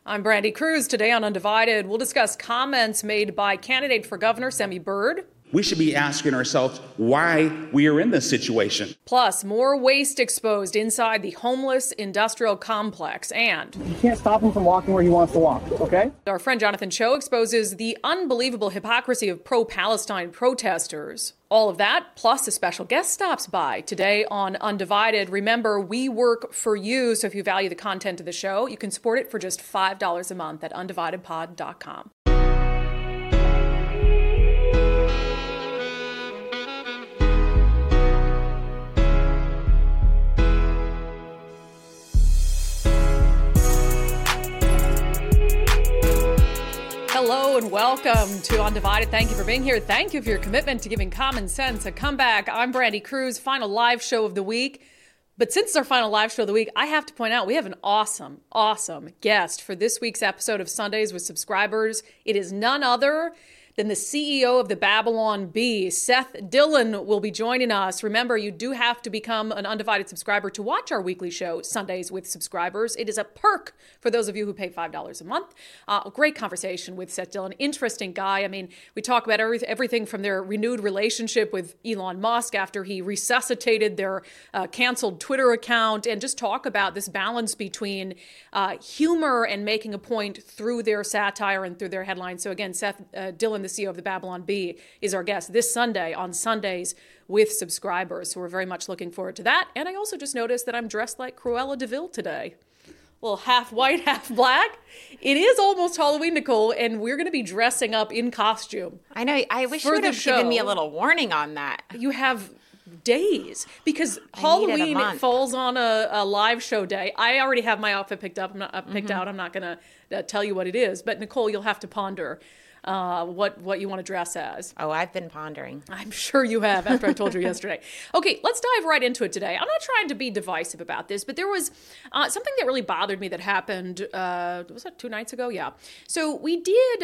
I'm Brandy Cruz. Today on Undivided, we'll discuss comments made by candidate for governor Semi Bird. We should be asking ourselves why we are in this situation. Plus, more waste exposed inside the homeless industrial complex. And you can't stop him from walking where he wants to walk, okay? Our friend Jonathan Cho exposes the unbelievable hypocrisy of pro-Palestine protesters. All of that, plus a special guest stops by today on Undivided. Remember, we work for you, so if you value the content of the show, you can support it for just $5 a month at undividedpod.com. Hello and welcome to Undivided. Thank you for being here. Thank you for your commitment to giving common sense a comeback. I'm Brandy Cruz, final live show of the week. But since it's our final live show of the week, I have to point out we have an awesome guest for this week's episode of Sundays with Subscribers. It is none other than the CEO of the Babylon Bee. Seth Dillon will be joining us. Remember, you do have to become an Undivided subscriber to watch our weekly show, Sundays with Subscribers. It is a perk for those of you who pay $5 a month. A great conversation with Seth Dillon. Interesting guy. I mean, we talk about everything from their renewed relationship with Elon Musk after he resuscitated their canceled Twitter account, and just talk about this balance between humor and making a point through their satire and through their headlines. So again, Seth Dillon, the CEO of the Babylon Bee, is our guest this Sunday on Sundays with Subscribers. So we're very much looking forward to that. And I also just noticed that I'm dressed like Cruella de Vil today. Well, half white, half black. It is almost Halloween, Nicole, and we're going to be dressing up in costume. I know. I wish you would have given me a little warning on that. You have days, because Halloween falls on a live show day. I already have my outfit picked up. I'm not picked out. I'm not going to tell you what it is. But Nicole, you'll have to ponder what you want to dress as. Oh, I've been pondering. I'm sure you have after I told you yesterday. Okay, let's dive right into it today. I'm not trying to be divisive about this, but there was something that really bothered me that happened, was that 2 nights ago? Yeah. So we did,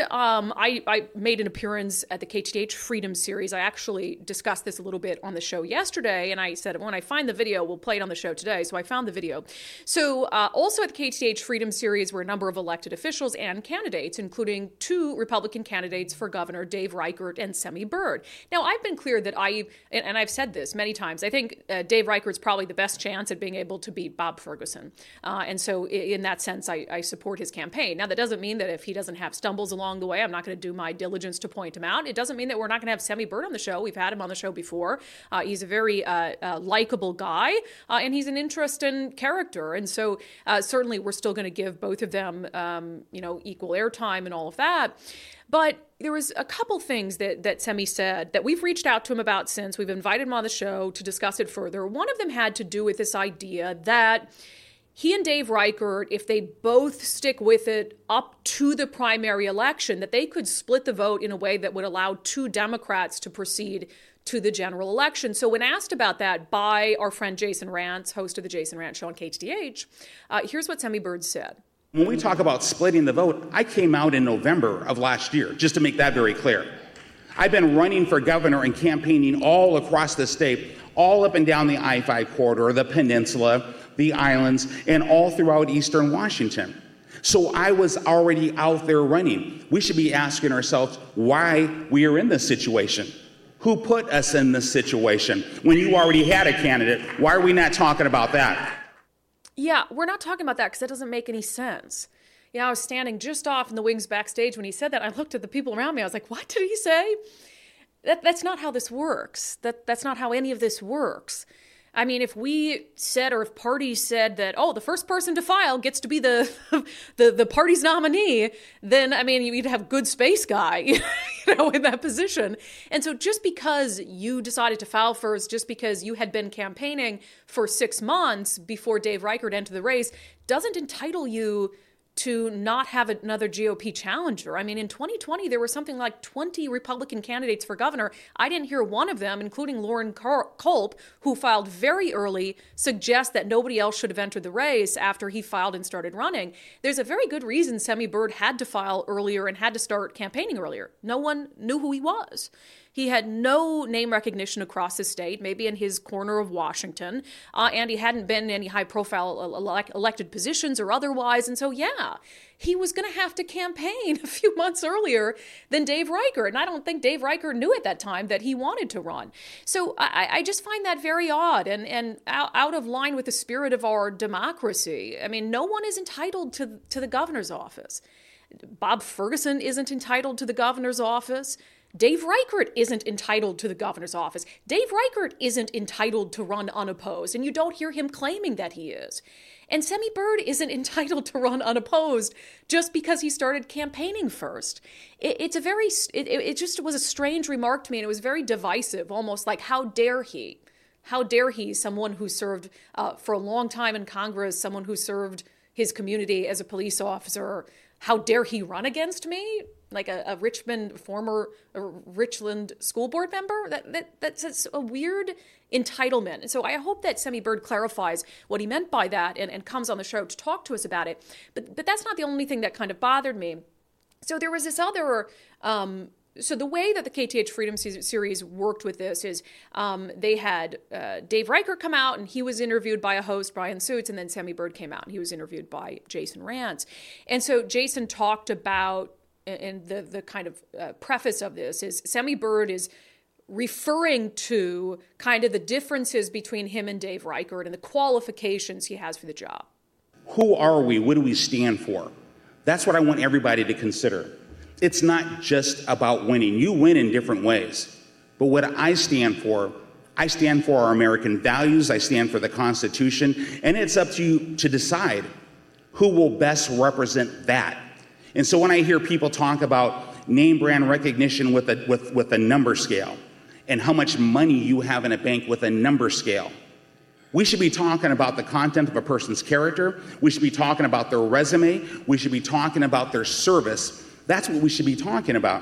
I made an appearance at the KTH Freedom Series. I actually discussed this a little bit on the show yesterday, and I said, when I find the video, we'll play it on the show today. So I found the video. So also at the KTH Freedom Series were a number of elected officials and candidates, including 2 Republican candidates for governor, Dave Reichert and Semi Bird. Now, I've been clear that and I've said this many times, I think Dave Reichert's probably the best chance at being able to beat Bob Ferguson. And so in that sense, I support his campaign. Now, that doesn't mean that if he doesn't have stumbles along the way, I'm not going to do my diligence to point him out. It doesn't mean that we're not going to have Semi Bird on the show. We've had him on the show before. He's a very likable guy, and he's an interesting character. And so certainly we're still going to give both of them, equal airtime and all of that. But there was a couple things that Semi said that we've reached out to him about since. We've invited him on the show to discuss it further. One of them had to do with this idea that he and Dave Reichert, if they both stick with it up to the primary election, that they could split the vote in a way that would allow 2 Democrats to proceed to the general election. So when asked about that by our friend Jason Rantz, host of the Jason Rantz Show on KTDH, here's what Semi Bird said. When we talk about splitting the vote, I came out in November of last year, just to make that very clear. I've been running for governor and campaigning all across the state, all up and down the I-5 corridor, the peninsula, the islands, and all throughout eastern Washington. So I was already out there running. We should be asking ourselves why we are in this situation. Who put us in this situation? When you already had a candidate, why are we not talking about that? Yeah, we're not talking about that because that doesn't make any sense. I was standing just off in the wings backstage when he said that. I looked at the people around me. I was like, what did he say? That's not how this works. That's not how any of this works. I mean, if we said, or if parties said that, the first person to file gets to be the party's nominee, then, I mean, you'd have good space guy, in that position. And so just because you decided to file first, just because you had been campaigning for 6 months before Dave Reichert entered the race, doesn't entitle you to not have another GOP challenger. I mean, in 2020, there were something like 20 Republican candidates for governor. I didn't hear one of them, including Lauren Culp, who filed very early, suggest that nobody else should have entered the race after he filed and started running. There's a very good reason Semi Bird had to file earlier and had to start campaigning earlier. No one knew who he was. He had no name recognition across the state, maybe in his corner of Washington, and he hadn't been in any high-profile elected positions or otherwise. And so, yeah, Florida. He was going to have to campaign a few months earlier than Dave Reichert. And I don't think Dave Reichert knew at that time that he wanted to run. So I just find that very odd and out of line with the spirit of our democracy. I mean, no one is entitled to the governor's office. Bob Ferguson isn't entitled to the governor's office. Dave Reichert isn't entitled to the governor's office. Dave Reichert isn't entitled to run unopposed, and you don't hear him claiming that he is. And Semi Bird isn't entitled to run unopposed just because he started campaigning first. It just was a strange remark to me, and it was very divisive, almost like, how dare he? How dare he, someone who served for a long time in Congress, someone who served his community as a police officer, how dare he run against me? Like a former Richland school board member? That's a weird entitlement. And so I hope that Semi Bird clarifies what he meant by that and comes on the show to talk to us about it. But that's not the only thing that kind of bothered me. So there was this other... So the way that the KTH Freedom Series worked with this is they had Dave Reichert come out, and he was interviewed by a host, Brian Suits, and then Semi Bird came out, and he was interviewed by Jason Rantz. And so Jason talked about, and the kind of preface of this is Semi Bird is referring to kind of the differences between him and Dave Reichert and the qualifications he has for the job. Who are we? What do we stand for? That's what I want everybody to consider. It's not just about winning. You win in different ways. But what I stand for our American values, I stand for the Constitution, and it's up to you to decide who will best represent that. And so when I hear people talk about name brand recognition with a number scale and how much money you have in a bank with a number scale, we should be talking about the content of a person's character. We should be talking about their resume. We should be talking about their service. That's what we should be talking about.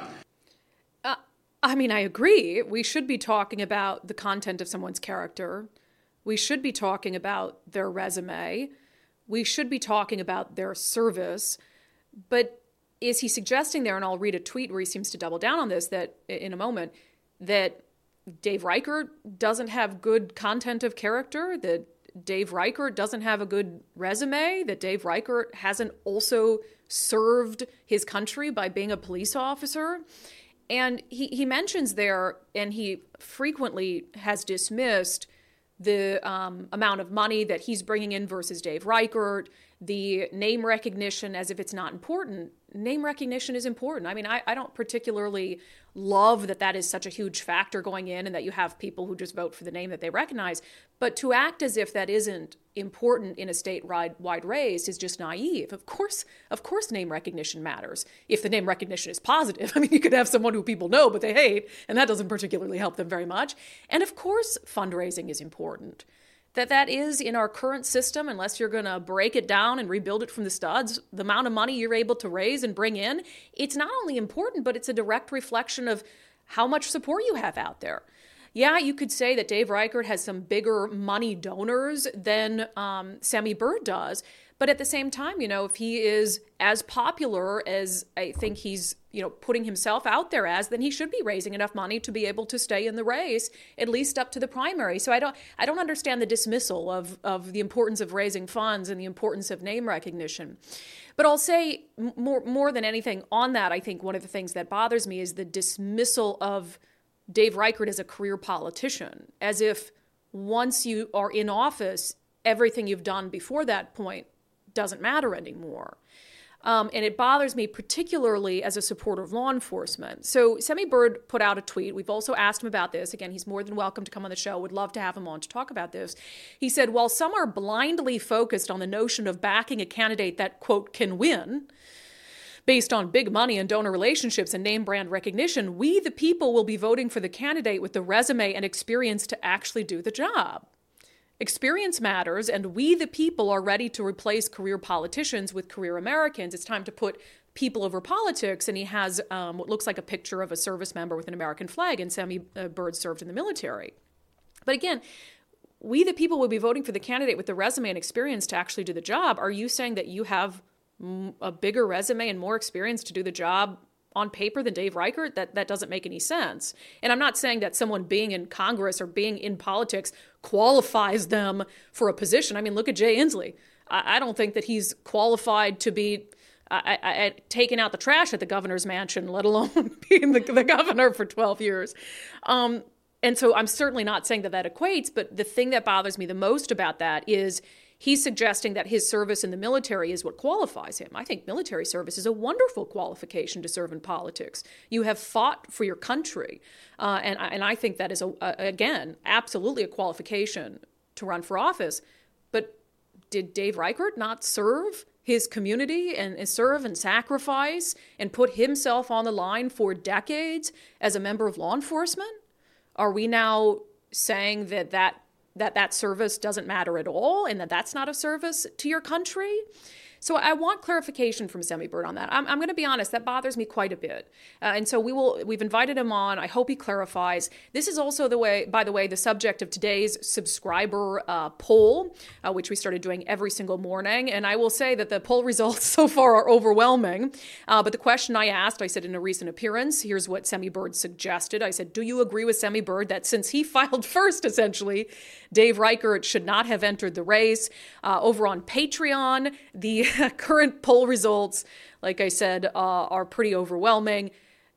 I mean, I agree. We should be talking about the content of someone's character. We should be talking about their resume. We should be talking about their service. But is he suggesting there, and I'll read a tweet where he seems to double down on this, that in a moment, that Dave Reichert doesn't have good content of character, that Dave Reichert doesn't have a good resume, that Dave Reichert hasn't also served his country by being a police officer? And he mentions there, and he frequently has dismissed the amount of money that he's bringing in versus Dave Reichert, the name recognition as if it's not important. Name recognition is important. I mean, I don't particularly love that is such a huge factor going in and that you have people who just vote for the name that they recognize. But to act as if that isn't important in a statewide race is just naive. Of course, name recognition matters. If the name recognition is positive, I mean, you could have someone who people know but they hate, and that doesn't particularly help them very much. And of course, fundraising is important. That is in our current system, unless you're going to break it down and rebuild it from the studs, the amount of money you're able to raise and bring in, it's not only important, but it's a direct reflection of how much support you have out there. Yeah, you could say that Dave Reichert has some bigger money donors than Semi Bird does. But at the same time, if he is as popular as I think he's, putting himself out there as, then he should be raising enough money to be able to stay in the race, at least up to the primary. So I don't understand the dismissal of the importance of raising funds and the importance of name recognition. But I'll say more than anything on that, I think one of the things that bothers me is the dismissal of Dave Reichert as a career politician, as if once you are in office, everything you've done before that point doesn't matter anymore. And it bothers me particularly as a supporter of law enforcement. So Semi Bird put out a tweet. We've also asked him about this. Again, he's more than welcome to come on the show. Would love to have him on to talk about this. He said, while some are blindly focused on the notion of backing a candidate that, quote, can win, based on big money and donor relationships and name brand recognition, we, the people, will be voting for the candidate with the resume and experience to actually do the job. Experience matters, and we, the people, are ready to replace career politicians with career Americans. It's time to put people over politics, and he has what looks like a picture of a service member with an American flag, and Semi Bird served in the military. But again, we, the people, will be voting for the candidate with the resume and experience to actually do the job. Are you saying that you have a bigger resume and more experience to do the job on paper than Dave Reichert? That doesn't make any sense. And I'm not saying that someone being in Congress or being in politics qualifies them for a position. I mean, look at Jay Inslee. I don't think that he's qualified to be taken out the trash at the governor's mansion, let alone being the governor for 12 years. And so I'm certainly not saying that equates, but the thing that bothers me the most about that is he's suggesting that his service in the military is what qualifies him. I think military service is a wonderful qualification to serve in politics. You have fought for your country. And I think that is, again, absolutely a qualification to run for office. But did Dave Reichert not serve his community and serve and sacrifice and put himself on the line for decades as a member of law enforcement? Are we now saying that service doesn't matter at all and that that's not a service to your country? So I want clarification from Semi Bird on that. I'm going to be honest, that bothers me quite a bit. And so we've invited him on. I hope he clarifies. This is also by the way, the subject of today's subscriber poll, which we started doing every single morning. And I will say that the poll results so far are overwhelming. But the question I asked, I said in a recent appearance, here's what Semi Bird suggested. I said, do you agree with Semi Bird that since he filed first, essentially, Dave Reichert should not have entered the race? Over on Patreon, the current poll results, like I said, are pretty overwhelming.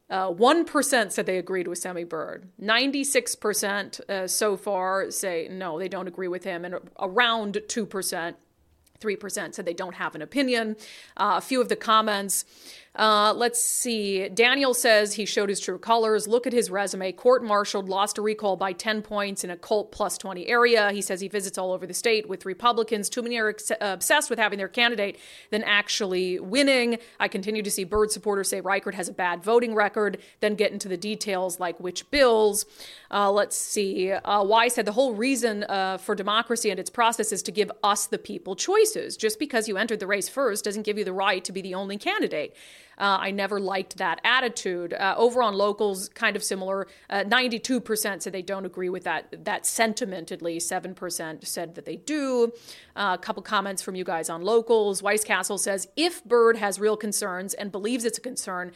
1% said they agreed with Semi Bird. 96% so far say no, they don't agree with him. And around 2%, 3% said they don't have an opinion. A few of the comments. Let's see. Daniel says he showed his true colors. Look at his resume. Court-martialed, lost a recall by 10 points in a cult plus 20 area. He says he visits all over the state with Republicans. Too many are obsessed with having their candidate than actually winning. I continue to see Bird supporters say Reichert has a bad voting record, then get into the details like which bills. Let's see. Why said the whole reason for democracy and its process is to give us, the people, choices. Just because you entered the race first doesn't give you the right to be the only candidate. I never liked that attitude. Over on locals, kind of similar. 92% said they don't agree with that sentiment, at least. 7% said that they do. A couple comments from you guys on locals. Weisscastle says, if Bird has real concerns and believes it's a concern,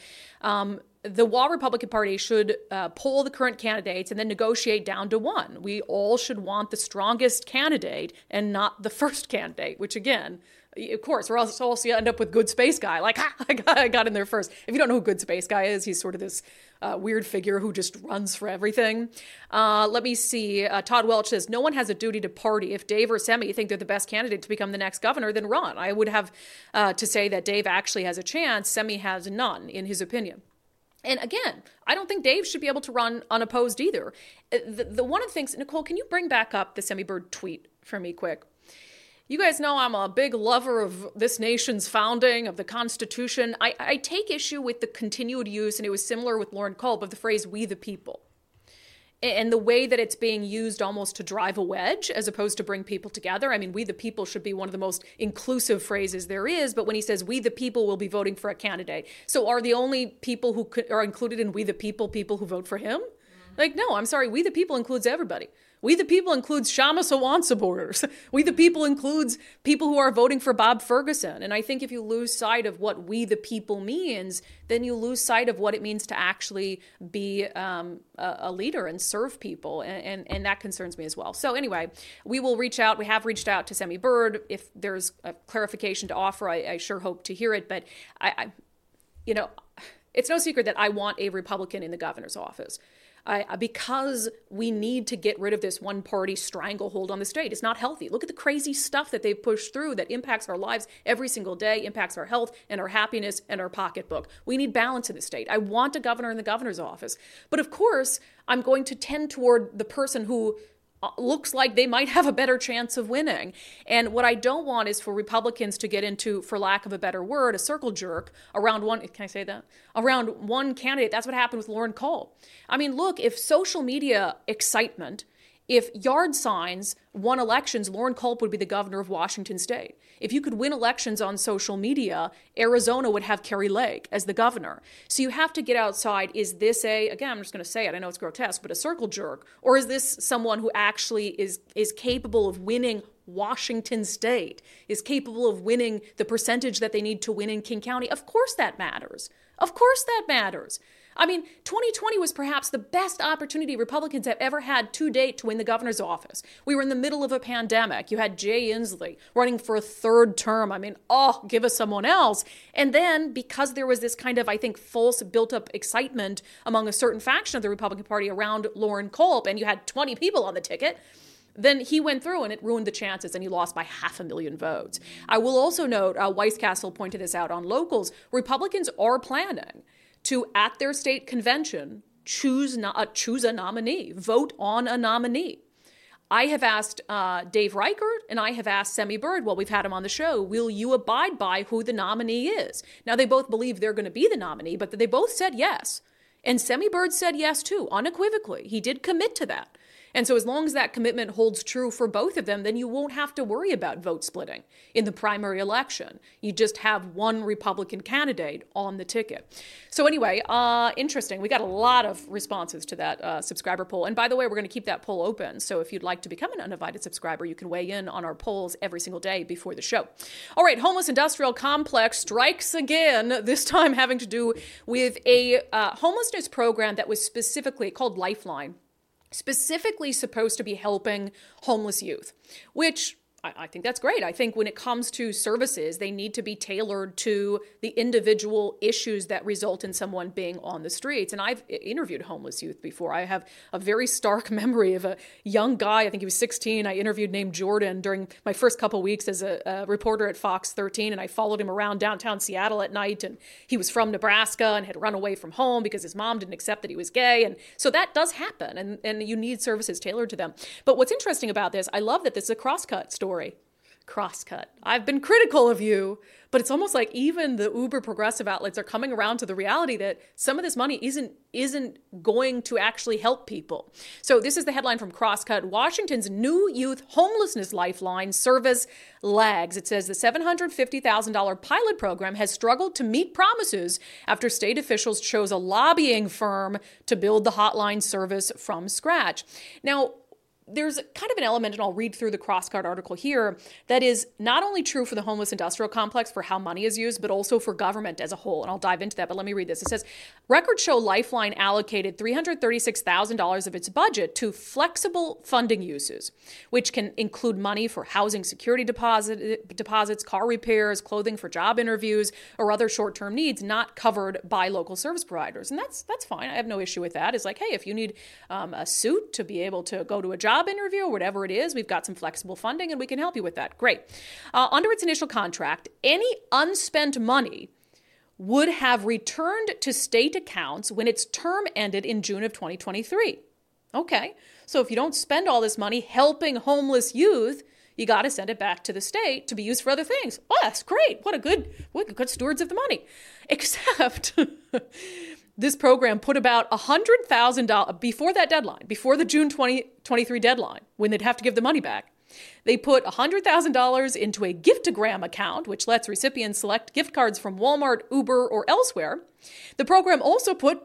the Wa Republican Party should poll the current candidates and then negotiate down to one. We all should want the strongest candidate and not the first candidate, which again, of course, we're also end up with Good Space Guy. Like, I got in there first. If you don't know who Good Space Guy is, he's sort of this weird figure who just runs for everything. Let me see. Todd Welch says, no one has a duty to party. If Dave or Semi think they're the best candidate to become the next governor, then run. I would have to say that Dave actually has a chance. Semi has none, in his opinion. And again, I don't think Dave should be able to run unopposed either. The one of the things, Nicole, can you bring back up the Semi Bird tweet for me quick? You guys know I'm a big lover of this nation's founding, of the Constitution. I take issue with the continued use, and it was similar with Lauren Culp, of the phrase, we the people. And the way that it's being used almost to drive a wedge as opposed to bring people together. I mean, we the people should be one of the most inclusive phrases there is, but when he says we the people will be voting for a candidate. So are the only people who are included in we the people who vote for him? Like, no, I'm sorry, we the people includes everybody. We the people includes Kshama Sawant supporters. We the people includes people who are voting for Bob Ferguson. And I think if you lose sight of what we the people means, then you lose sight of what it means to actually be a leader and serve people. And that concerns me as well. So anyway, we will reach out. We have reached out to Semi Bird. If there's a clarification to offer, I sure hope to hear it. But it's no secret that I want a Republican in the governor's office. Because we need to get rid of this one-party stranglehold on the state. It's not healthy. Look at the crazy stuff that they've pushed through that impacts our lives every single day, impacts our health and our happiness and our pocketbook. We need balance in the state. I want a governor in the governor's office. But of course, I'm going to tend toward the person who looks like they might have a better chance of winning. And what I don't want is for Republicans to get into, for lack of a better word, a circle jerk around one, can I say that? Around one candidate. That's what happened with Lauren Culp. I mean, look, if social media excitement, if yard signs won elections, Lauren Culp would be the governor of Washington State. If you could win elections on social media, Arizona would have Kari Lake as the governor. So you have to get outside. Is this again, I'm just going to say it, I know it's grotesque, but a circle jerk? Or is this someone who actually is capable of winning Washington State, is capable of winning the percentage that they need to win in King County? Of course that matters. Of course that matters. I mean, 2020 was perhaps the best opportunity Republicans have ever had to date to win the governor's office. We were in the middle of a pandemic. You had Jay Inslee running for a third term. I mean, give us someone else. And then because there was this kind of, I think, false built-up excitement among a certain faction of the Republican Party around Loren Culp, and you had 20 people on the ticket, then he went through and it ruined the chances and he lost by 500,000 votes. I will also note, Weiscastle pointed this out on Locals, Republicans are planning to, at their state convention, choose a nominee, vote on a nominee. I have asked Dave Reichert and I have asked Semi Bird, well, we've had him on the show, will you abide by who the nominee is? Now, they both believe they're going to be the nominee, but they both said yes. And Semi Bird said yes, too, unequivocally. He did commit to that. And so as long as that commitment holds true for both of them, then you won't have to worry about vote splitting in the primary election. You just have one Republican candidate on the ticket. So anyway, interesting. We got a lot of responses to that subscriber poll. And by the way, we're going to keep that poll open. So if you'd like to become an uninvited subscriber, you can weigh in on our polls every single day before the show. All right, homeless industrial complex strikes again, this time having to do with a homelessness program that was specifically called Lifeline, specifically supposed to be helping homeless youth, which I think that's great. I think when it comes to services, they need to be tailored to the individual issues that result in someone being on the streets. And I've interviewed homeless youth before. I have a very stark memory of a young guy, I think he was 16, I interviewed, named Jordan during my first couple of weeks as a reporter at Fox 13. And I followed him around downtown Seattle at night. And he was from Nebraska and had run away from home because his mom didn't accept that he was gay. And so that does happen. And you need services tailored to them. But what's interesting about this, I love that this is a crosscut story. Crosscut. I've been critical of you, but it's almost like even the uber progressive outlets are coming around to the reality that some of this money isn't going to actually help people. So this is the headline from Crosscut. Washington's new youth homelessness lifeline service lags. It says the $750,000 pilot program has struggled to meet promises after state officials chose a lobbying firm to build the hotline service from scratch. Now, there's kind of an element, and I'll read through the Crosscut article here, that is not only true for the homeless industrial complex for how money is used, but also for government as a whole. And I'll dive into that, but let me read this. It says, records show Lifeline allocated $336,000 of its budget to flexible funding uses, which can include money for housing security deposits, car repairs, clothing for job interviews, or other short-term needs not covered by local service providers. And that's fine. I have no issue with that. It's like, hey, if you need a suit to be able to go to a job interview or whatever it is, we've got some flexible funding and we can help you with that. Great. Under its initial contract, any unspent money would have returned to state accounts when its term ended in June of 2023. Okay. So if you don't spend all this money helping homeless youth, you got to send it back to the state to be used for other things. Oh, that's great. What good stewards of the money. Except this program put about $100,000 before that deadline, before the June 2023 deadline, when they'd have to give the money back. They put $100,000 into a Giftagram account, which lets recipients select gift cards from Walmart, Uber, or elsewhere. The program also put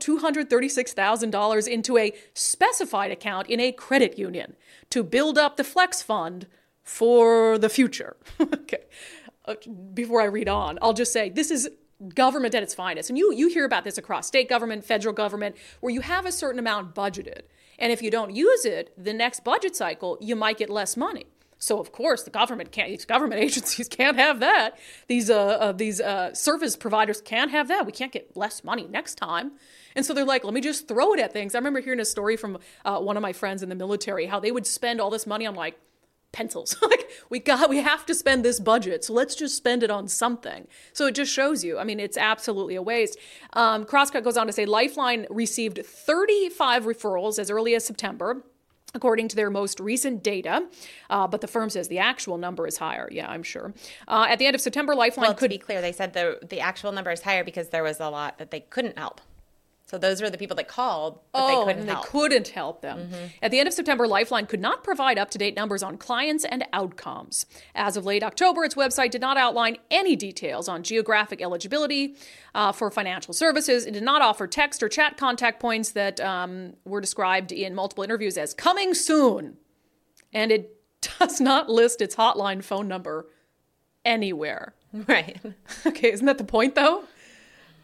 $236,000 into a specified account in a credit union to build up the flex fund for the future. Okay. Before I read on, I'll just say this is government at its finest. And you hear about this across state government, federal government, where you have a certain amount budgeted. And if you don't use it, the next budget cycle, you might get less money. So, of course, these government agencies can't have that. These service providers can't have that. We can't get less money next time. And so they're like, let me just throw it at things. I remember hearing a story from one of my friends in the military, how they would spend all this money on like pencils. Like we have to spend this budget, so let's just spend it on something. So it just shows you, I mean, it's absolutely a waste. Crosscut goes on to say Lifeline received 35 referrals as early as September, according to their most recent data. But the firm says the actual number is higher. Yeah, I'm sure. At the end of September, Lifeline to be clear, they said the actual number is higher because there was a lot that they couldn't help. So those were the people that called, but they couldn't help. They couldn't help them. Mm-hmm. At the end of September, Lifeline could not provide up-to-date numbers on clients and outcomes. As of late October, its website did not outline any details on geographic eligibility for financial services. It did not offer text or chat contact points that were described in multiple interviews as coming soon. And it does not list its hotline phone number anywhere. Right. Okay, isn't that the point, though?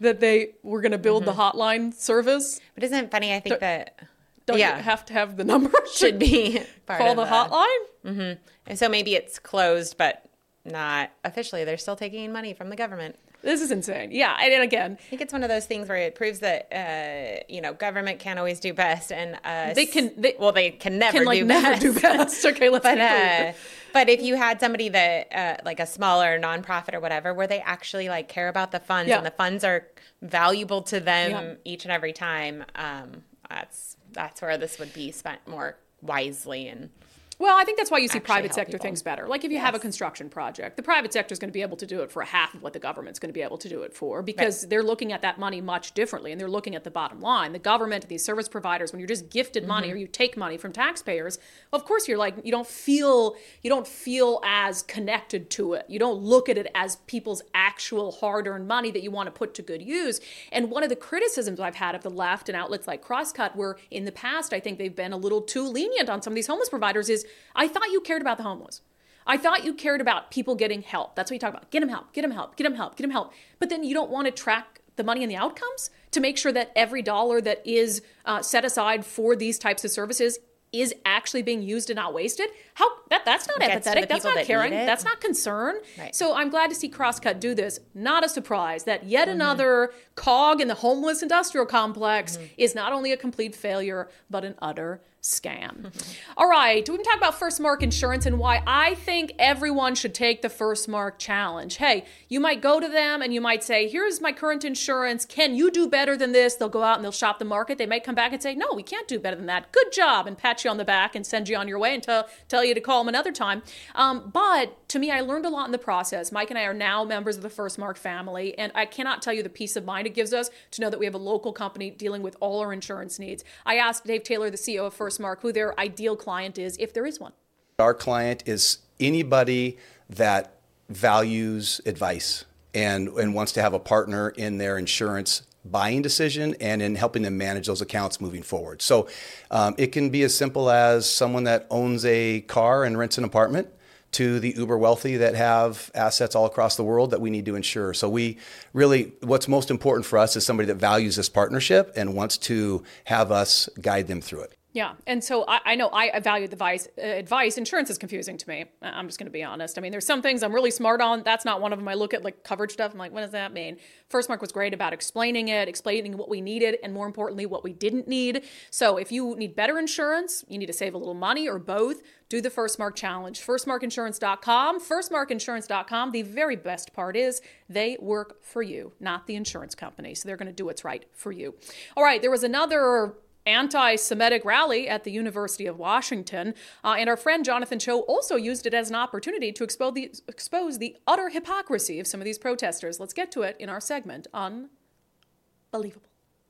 that they were going to build the hotline service. But isn't it funny? I think that Don't you have to have the number? should be part call of the hotline? And so maybe it's closed, but not officially. They're still taking money from the government. This is insane. Yeah, and again, I think it's one of those things where it proves that government can't always do best, and they can never do best. Okay, let's be clear. But if you had somebody that like a smaller nonprofit or whatever, where they actually like care about the funds and the funds are valuable to them each and every time, that's where this would be spent more wisely and. Well, I think that's why you see private sector things better. Like if you have a construction project, the private sector is going to be able to do it for half of what the government's going to be able to do it for because they're looking at that money much differently and they're looking at the bottom line. The government, these service providers, when you're just gifted money or you take money from taxpayers, of course you're like, you don't feel as connected to it. You don't look at it as people's actual hard-earned money that you want to put to good use. And one of the criticisms I've had of the left and outlets like Crosscut, where in the past I think they've been a little too lenient on some of these homeless providers, is I thought you cared about the homeless. I thought you cared about people getting help. That's what you talk about. Get them help, get them help, get them help, get them help. But then you don't want to track the money and the outcomes to make sure that every dollar that is set aside for these types of services is actually being used and not wasted. That's not empathetic. That's not caring. That's not concern. Right. So I'm glad to see Crosscut do this. Not a surprise that yet another cog in the homeless industrial complex is not only a complete failure, but an utter scam. All right, we can talk about First Mark Insurance and why I think everyone should take the First Mark Challenge. Hey, you might go to them and you might say, here's my current insurance. Can you do better than this? They'll go out and they'll shop the market. They might come back and say, no, we can't do better than that. Good job, and pat you on the back and send you on your way and tell you to call them another time. But to me, I learned a lot in the process. Mike and I are now members of the First Mark family, and I cannot tell you the peace of mind it gives us to know that we have a local company dealing with all our insurance needs. I asked Dave Taylor, the CEO of First Mark, who their ideal client is, if there is one. Our client is anybody that values advice and wants to have a partner in their insurance buying decision and in helping them manage those accounts moving forward. So it can be as simple as someone that owns a car and rents an apartment to the uber wealthy that have assets all across the world that we need to insure. So we really, what's most important for us is somebody that values this partnership and wants to have us guide them through it. Yeah. And so I know I value advice. Insurance is confusing to me. I'm just going to be honest. I mean, there's some things I'm really smart on. That's not one of them. I look at like coverage stuff. I'm like, what does that mean? First Mark was great about explaining what we needed, and more importantly, what we didn't need. So if you need better insurance, you need to save a little money or both, do the First Mark Challenge. FirstMarkInsurance.com. FirstMarkInsurance.com. The very best part is they work for you, not the insurance company. So they're going to do what's right for you. All right. There was another anti-Semitic rally at the University of Washington. And our friend Jonathan Cho also used it as an opportunity to expose the utter hypocrisy of some of these protesters. Let's get to it in our segment, Unbelievable.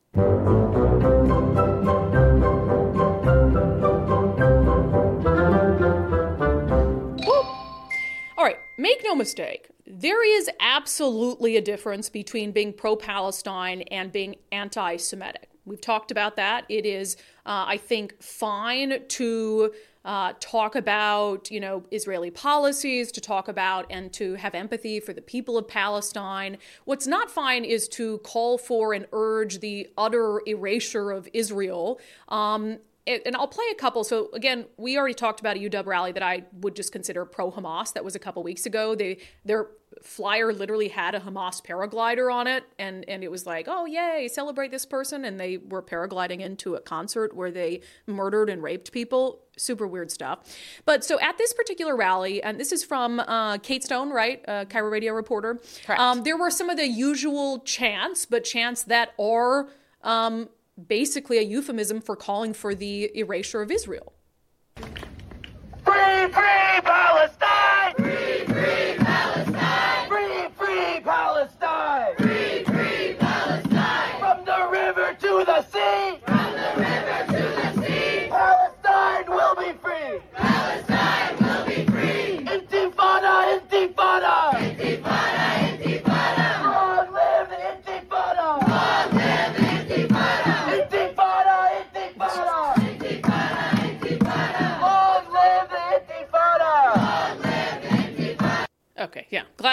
All right, make no mistake. There is absolutely a difference between being pro-Palestine and being anti-Semitic. We've talked about that. It is, I think, fine to talk about, Israeli policies, to talk about and to have empathy for the people of Palestine. What's not fine is to call for and urge the utter erasure of Israel. And I'll play a couple. So again, we already talked about a UW rally that I would just consider pro-Hamas. That was a couple weeks ago. Their flyer literally had a Hamas paraglider on it. And it was like, oh, yay, celebrate this person. And they were paragliding into a concert where they murdered and raped people. Super weird stuff. But so at this particular rally, and this is from Kate Stone, right? Cairo Radio reporter. Correct. There were some of the usual chants, but chants that are basically a euphemism for calling for the erasure of Israel. Free, free Palestine! Free, free Palestine! Free, free Palestine! Free, free Palestine! From the river to the sea! From the river to the sea! Palestine will be free! Palestine will be free! Intifada! Intifada! Intifada! Intifada! Long live the Intifada! Long live the Intifada! Intifada! Intifada! Intifada! Intifada! Long live the Intifada!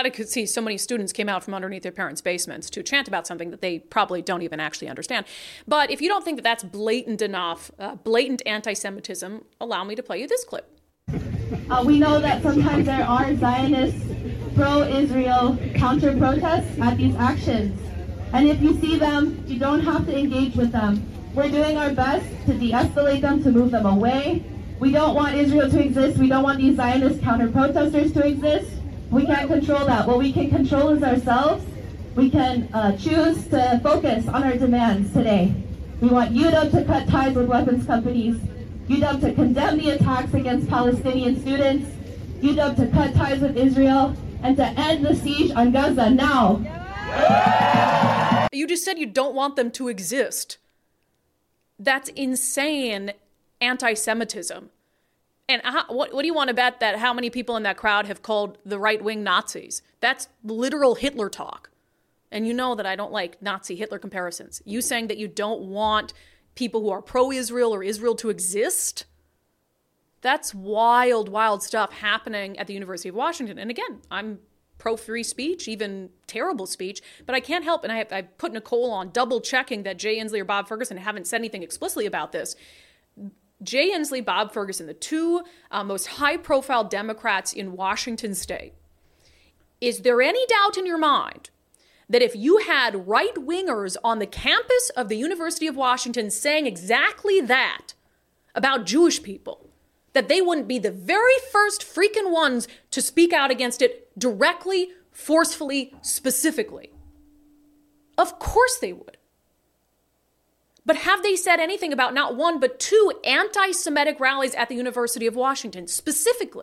I could see so many students came out from underneath their parents' basements to chant about something that they probably don't even actually understand. But if you don't think that that's blatant enough, blatant anti-Semitism, allow me to play you this clip. We know that sometimes there are Zionist, pro-Israel counter-protests at these actions. And if you see them, you don't have to engage with them. We're doing our best to de-escalate them, to move them away. We don't want Israel to exist. We don't want these Zionist counter-protesters to exist. We can't control that. What we can control is ourselves. We can choose to focus on our demands today. We want UW to cut ties with weapons companies, UW to condemn the attacks against Palestinian students, UW to cut ties with Israel, and to end the siege on Gaza now. You just said you don't want them to exist. That's insane anti-Semitism. And what do you want to bet that how many people in that crowd have called the right-wing Nazis? That's literal Hitler talk. And you know that I don't like Nazi-Hitler comparisons. You saying that you don't want people who are pro-Israel or Israel to exist? That's wild, wild stuff happening at the University of Washington. And again, I'm pro-free speech, even terrible speech, but I can't help, and I put Nicole on double-checking that Jay Inslee or Bob Ferguson haven't said anything explicitly about this. Jay Inslee, Bob Ferguson, the two most high-profile Democrats in Washington state. Is there any doubt in your mind that if you had right-wingers on the campus of the University of Washington saying exactly that about Jewish people, that they wouldn't be the very first freaking ones to speak out against it directly, forcefully, specifically? Of course they would. But have they said anything about not one, but two anti-Semitic rallies at the University of Washington specifically?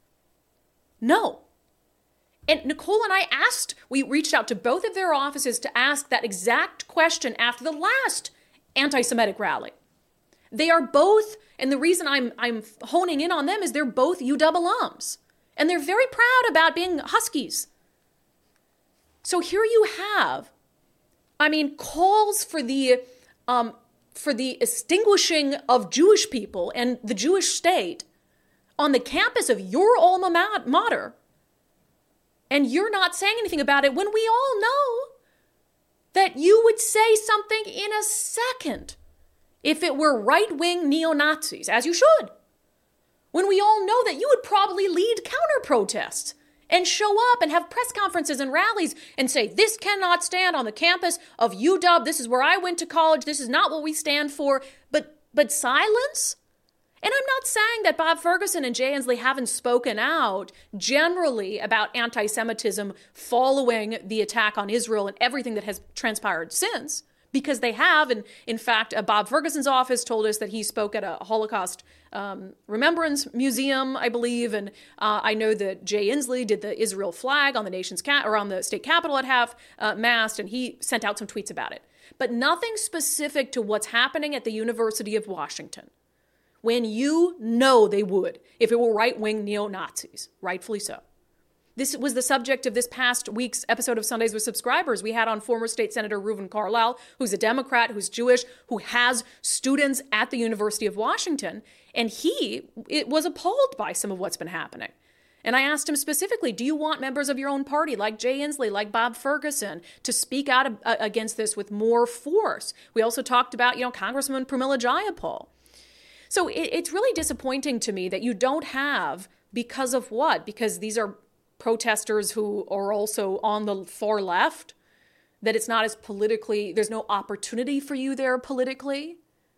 No. And Nicole and I we reached out to both of their offices to ask that exact question after the last anti-Semitic rally. They are both, and the reason I'm honing in on them is they're both UW alums. And they're very proud about being Huskies. So here you have, calls for the extinguishing of Jewish people and the Jewish state on the campus of your alma mater. And you're not saying anything about it when we all know that you would say something in a second if it were right-wing neo-Nazis, as you should. When we all know that you would probably lead counter-protests and show up and have press conferences and rallies and say, this cannot stand on the campus of UW. This is where I went to college. This is not what we stand for. But silence? And I'm not saying that Bob Ferguson and Jay Inslee haven't spoken out generally about anti-Semitism following the attack on Israel and everything that has transpired since, because they have. And in fact, Bob Ferguson's office told us that he spoke at a Holocaust Remembrance Museum, I believe. And I know that Jay Inslee did the Israel flag on the nation's or on the state capitol at half-mast, and he sent out some tweets about it. But nothing specific to what's happening at the University of Washington, when you know they would if it were right-wing neo-Nazis, rightfully so. This was the subject of this past week's episode of Sundays with Subscribers. We had on former State Senator Reuven Carlyle, who's a Democrat, who's Jewish, who has students at the University of Washington, and it was appalled by some of what's been happening. And I asked him specifically, do you want members of your own party, like Jay Inslee, like Bob Ferguson, to speak out against this with more force? We also talked about, Congresswoman Pramila Jayapal. So it's really disappointing to me that you don't have, because of what? Because these are protesters who are also on the far left, that it's not as politically, there's no opportunity for you there politically.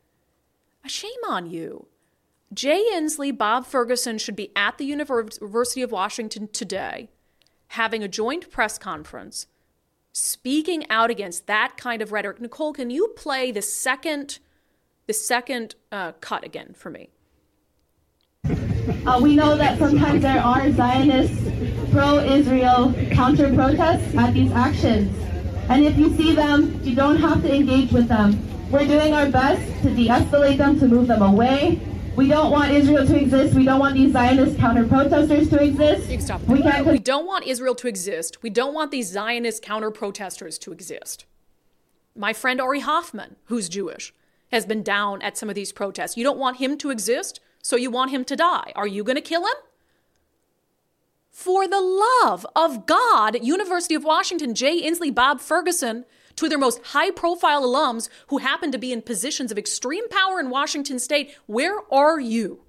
Shame on you. Jay Inslee, Bob Ferguson should be at the University of Washington today, having a joint press conference, speaking out against that kind of rhetoric. Nicole, can you play the second cut again for me? We know that sometimes there are Zionist, pro-Israel counter-protests at these actions. And if you see them, you don't have to engage with them. We're doing our best to de-escalate them, to move them away. We don't want Israel to exist. We don't want these Zionist counter-protesters to exist. Stop. We don't want Israel to exist. We don't want these Zionist counter-protesters to exist. My friend Ari Hoffman, who's Jewish, has been down at some of these protests. You don't want him to exist, so you want him to die. Are you going to kill him? For the love of God, University of Washington, Jay Inslee, Bob Ferguson, two of their most high-profile alums who happen to be in positions of extreme power in Washington state, where are you?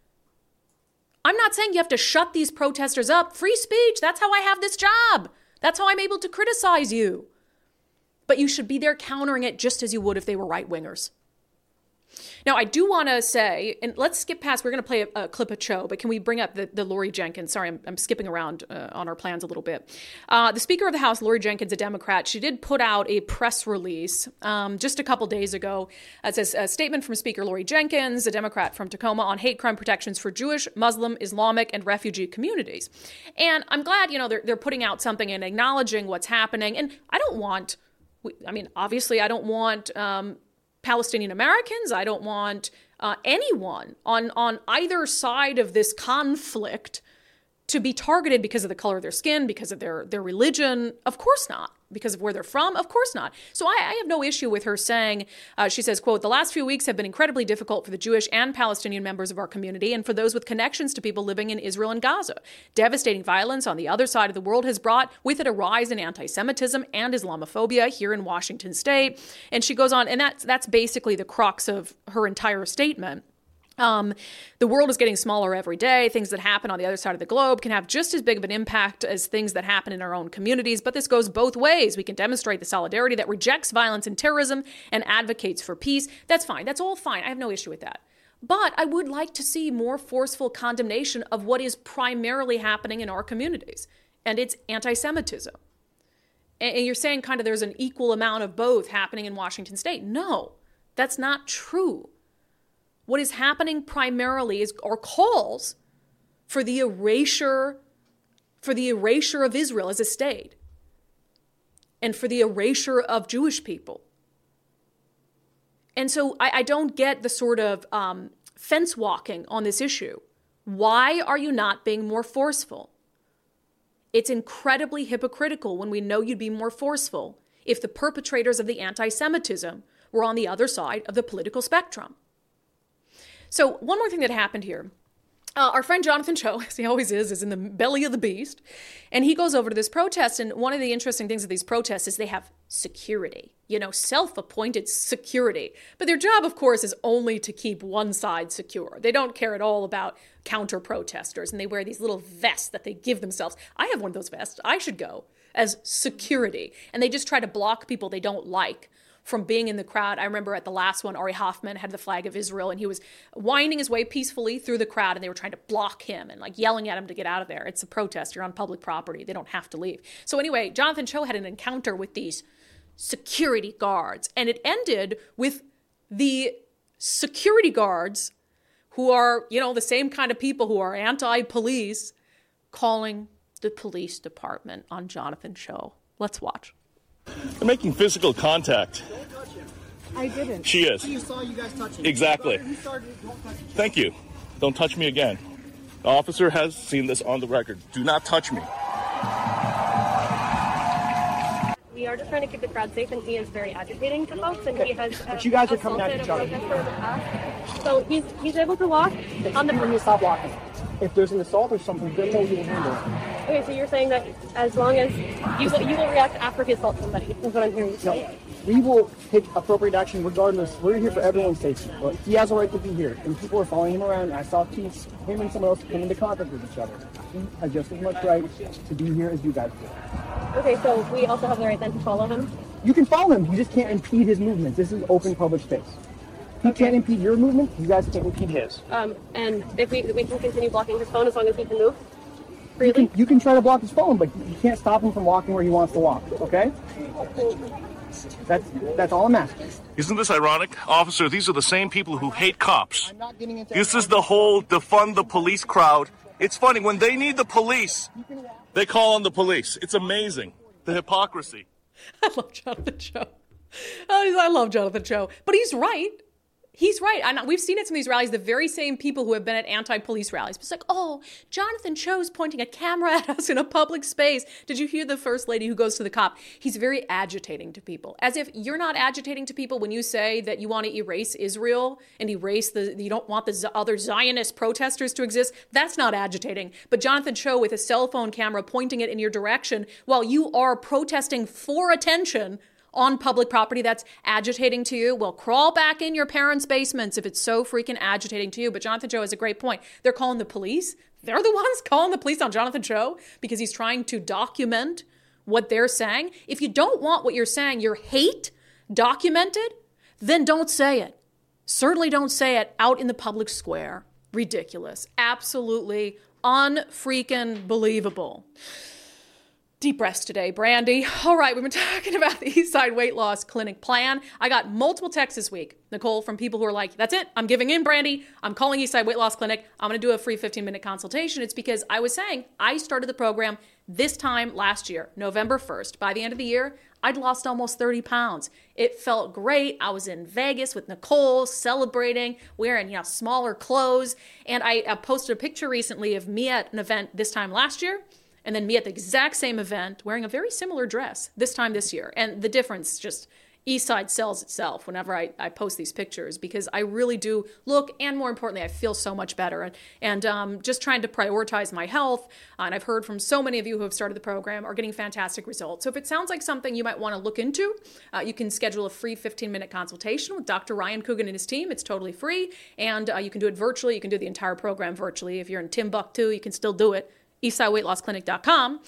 I'm not saying you have to shut these protesters up. Free speech, that's how I have this job. That's how I'm able to criticize you. But you should be there countering it just as you would if they were right-wingers. Now, I do want to say, and let's skip past, we're going to play a clip of Cho, but can we bring up the Lori Jenkins? Sorry, I'm skipping around on our plans a little bit. The Speaker of the House, Lori Jenkins, a Democrat, she did put out a press release just a couple days ago. It says a statement from Speaker Lori Jenkins, a Democrat from Tacoma, on hate crime protections for Jewish, Muslim, Islamic, and refugee communities. And I'm glad, they're putting out something and acknowledging what's happening. And obviously I don't want Palestinian Americans. I don't want anyone on either side of this conflict to be targeted because of the color of their skin, because of their religion. Of course not. Because of where they're from. Of course not. So I have no issue with her saying, she says, quote, "The last few weeks have been incredibly difficult for the Jewish and Palestinian members of our community and for those with connections to people living in Israel and Gaza. Devastating violence on the other side of the world has brought with it a rise in anti-Semitism and Islamophobia here in Washington state." And she goes on, and that's basically the crux of her entire statement. The world is getting smaller every day. Things that happen on the other side of the globe can have just as big of an impact as things that happen in our own communities, but this goes both ways. We can demonstrate the solidarity that rejects violence and terrorism and advocates for peace. That's fine. That's all fine. I have no issue with that. But I would like to see more forceful condemnation of what is primarily happening in our communities, and it's anti-Semitism. And you're saying kind of there's an equal amount of both happening in Washington state. No, that's not true. What is happening primarily is or calls for the erasure of Israel as a state and for the erasure of Jewish people. And so I don't get the sort of fence walking on this issue. Why are you not being more forceful? It's incredibly hypocritical when we know you'd be more forceful if the perpetrators of the anti-Semitism were on the other side of the political spectrum. So one more thing that happened here. Our friend Jonathan Cho, as he always is in the belly of the beast. And he goes over to this protest. And one of the interesting things of these protests is they have security, self-appointed security. But their job, of course, is only to keep one side secure. They don't care at all about counter-protesters. And they wear these little vests that they give themselves. I have one of those vests. I should go as security. And they just try to block people they don't like from being in the crowd. I remember at the last one, Ari Hoffman had the flag of Israel and he was winding his way peacefully through the crowd and they were trying to block him and yelling at him to get out of there. It's a protest. You're on public property. They don't have to leave. So anyway, Jonathan Cho had an encounter with these security guards and it ended with the security guards who are, the same kind of people who are anti-police calling the police department on Jonathan Cho. Let's watch. They're making physical contact. Don't touch him. I didn't. She is. He saw you guys touching. Exactly. He started, don't touch him. Thank you. Don't touch me again. The officer has seen this on the record. Do not touch me. We are just trying to keep the crowd safe, and he is very agitating to folks, and he has but you guys are coming at each other. So he's able to walk on the... You need to stop walking. If there's an assault or something, then we will handle it. Okay, so you're saying that as long as you will react after he assaults somebody, is what I'm hearing you say. No, we will take appropriate action regardless. We're here for everyone's safety. But he has a right to be here, and people are following him around. I saw him and someone else come into contact with each other. He has just as much right to be here as you guys do. Okay, so we also have the right then to follow him? You can follow him. You just can't impede his movements. This is open public space. He can't impede your movement. You guys can't impede his. And if we can continue blocking his phone as long as he can move freely? You can try to block his phone, but you can't stop him from walking where he wants to walk, okay? That's all I'm asking. Isn't this ironic? Officer, these are the same people who hate cops. I'm not getting into This is the whole defund the police crowd. It's funny, when they need the police, they call on the police. It's amazing. The hypocrisy. I love Jonathan Cho. I love Jonathan Cho. But he's right. He's right. We've seen it in these rallies, the very same people who have been at anti-police rallies. It's like, oh, Jonathan Cho's pointing a camera at us in a public space. Did you hear the first lady who goes to the cop? He's very agitating to people. As if you're not agitating to people when you say that you want to erase Israel and erase you don't want the other Zionist protesters to exist. That's not agitating. But Jonathan Cho with a cell phone camera pointing it in your direction while you are protesting for attention on public property, that's agitating to you. Well, crawl back in your parents' basements if it's so freaking agitating to you. But Jonathan Cho has a great point. They're calling the police. They're the ones calling the police on Jonathan Cho because he's trying to document what they're saying. If you don't want what you're saying, your hate documented, then don't say it. Certainly don't say it out in the public square. Ridiculous. Absolutely unfreaking believable. Deep rest today, Brandy. All right, we've been talking about the Eastside Weight Loss Clinic plan. I got multiple texts this week, Nicole, from people who are like, that's it, I'm giving in, Brandy. I'm calling Eastside Weight Loss Clinic. I'm going to do a free 15-minute consultation. It's because I was saying I started the program this time last year, November 1st. By the end of the year, I'd lost almost 30 pounds. It felt great. I was in Vegas with Nicole celebrating, wearing, smaller clothes. And I posted a picture recently of me at an event this time last year, and then me at the exact same event wearing a very similar dress this time this year. And the difference just Eastside sells itself whenever I post these pictures because I really do look, and more importantly, I feel so much better. And just trying to prioritize my health. And I've heard from so many of you who have started the program are getting fantastic results. So if it sounds like something you might want to look into, you can schedule a free 15-minute consultation with Dr. Ryan Coogan and his team. It's totally free. And you can do it virtually. You can do the entire program virtually. If you're in Timbuktu, you can still do it. EastsideWeightLossClinic.com,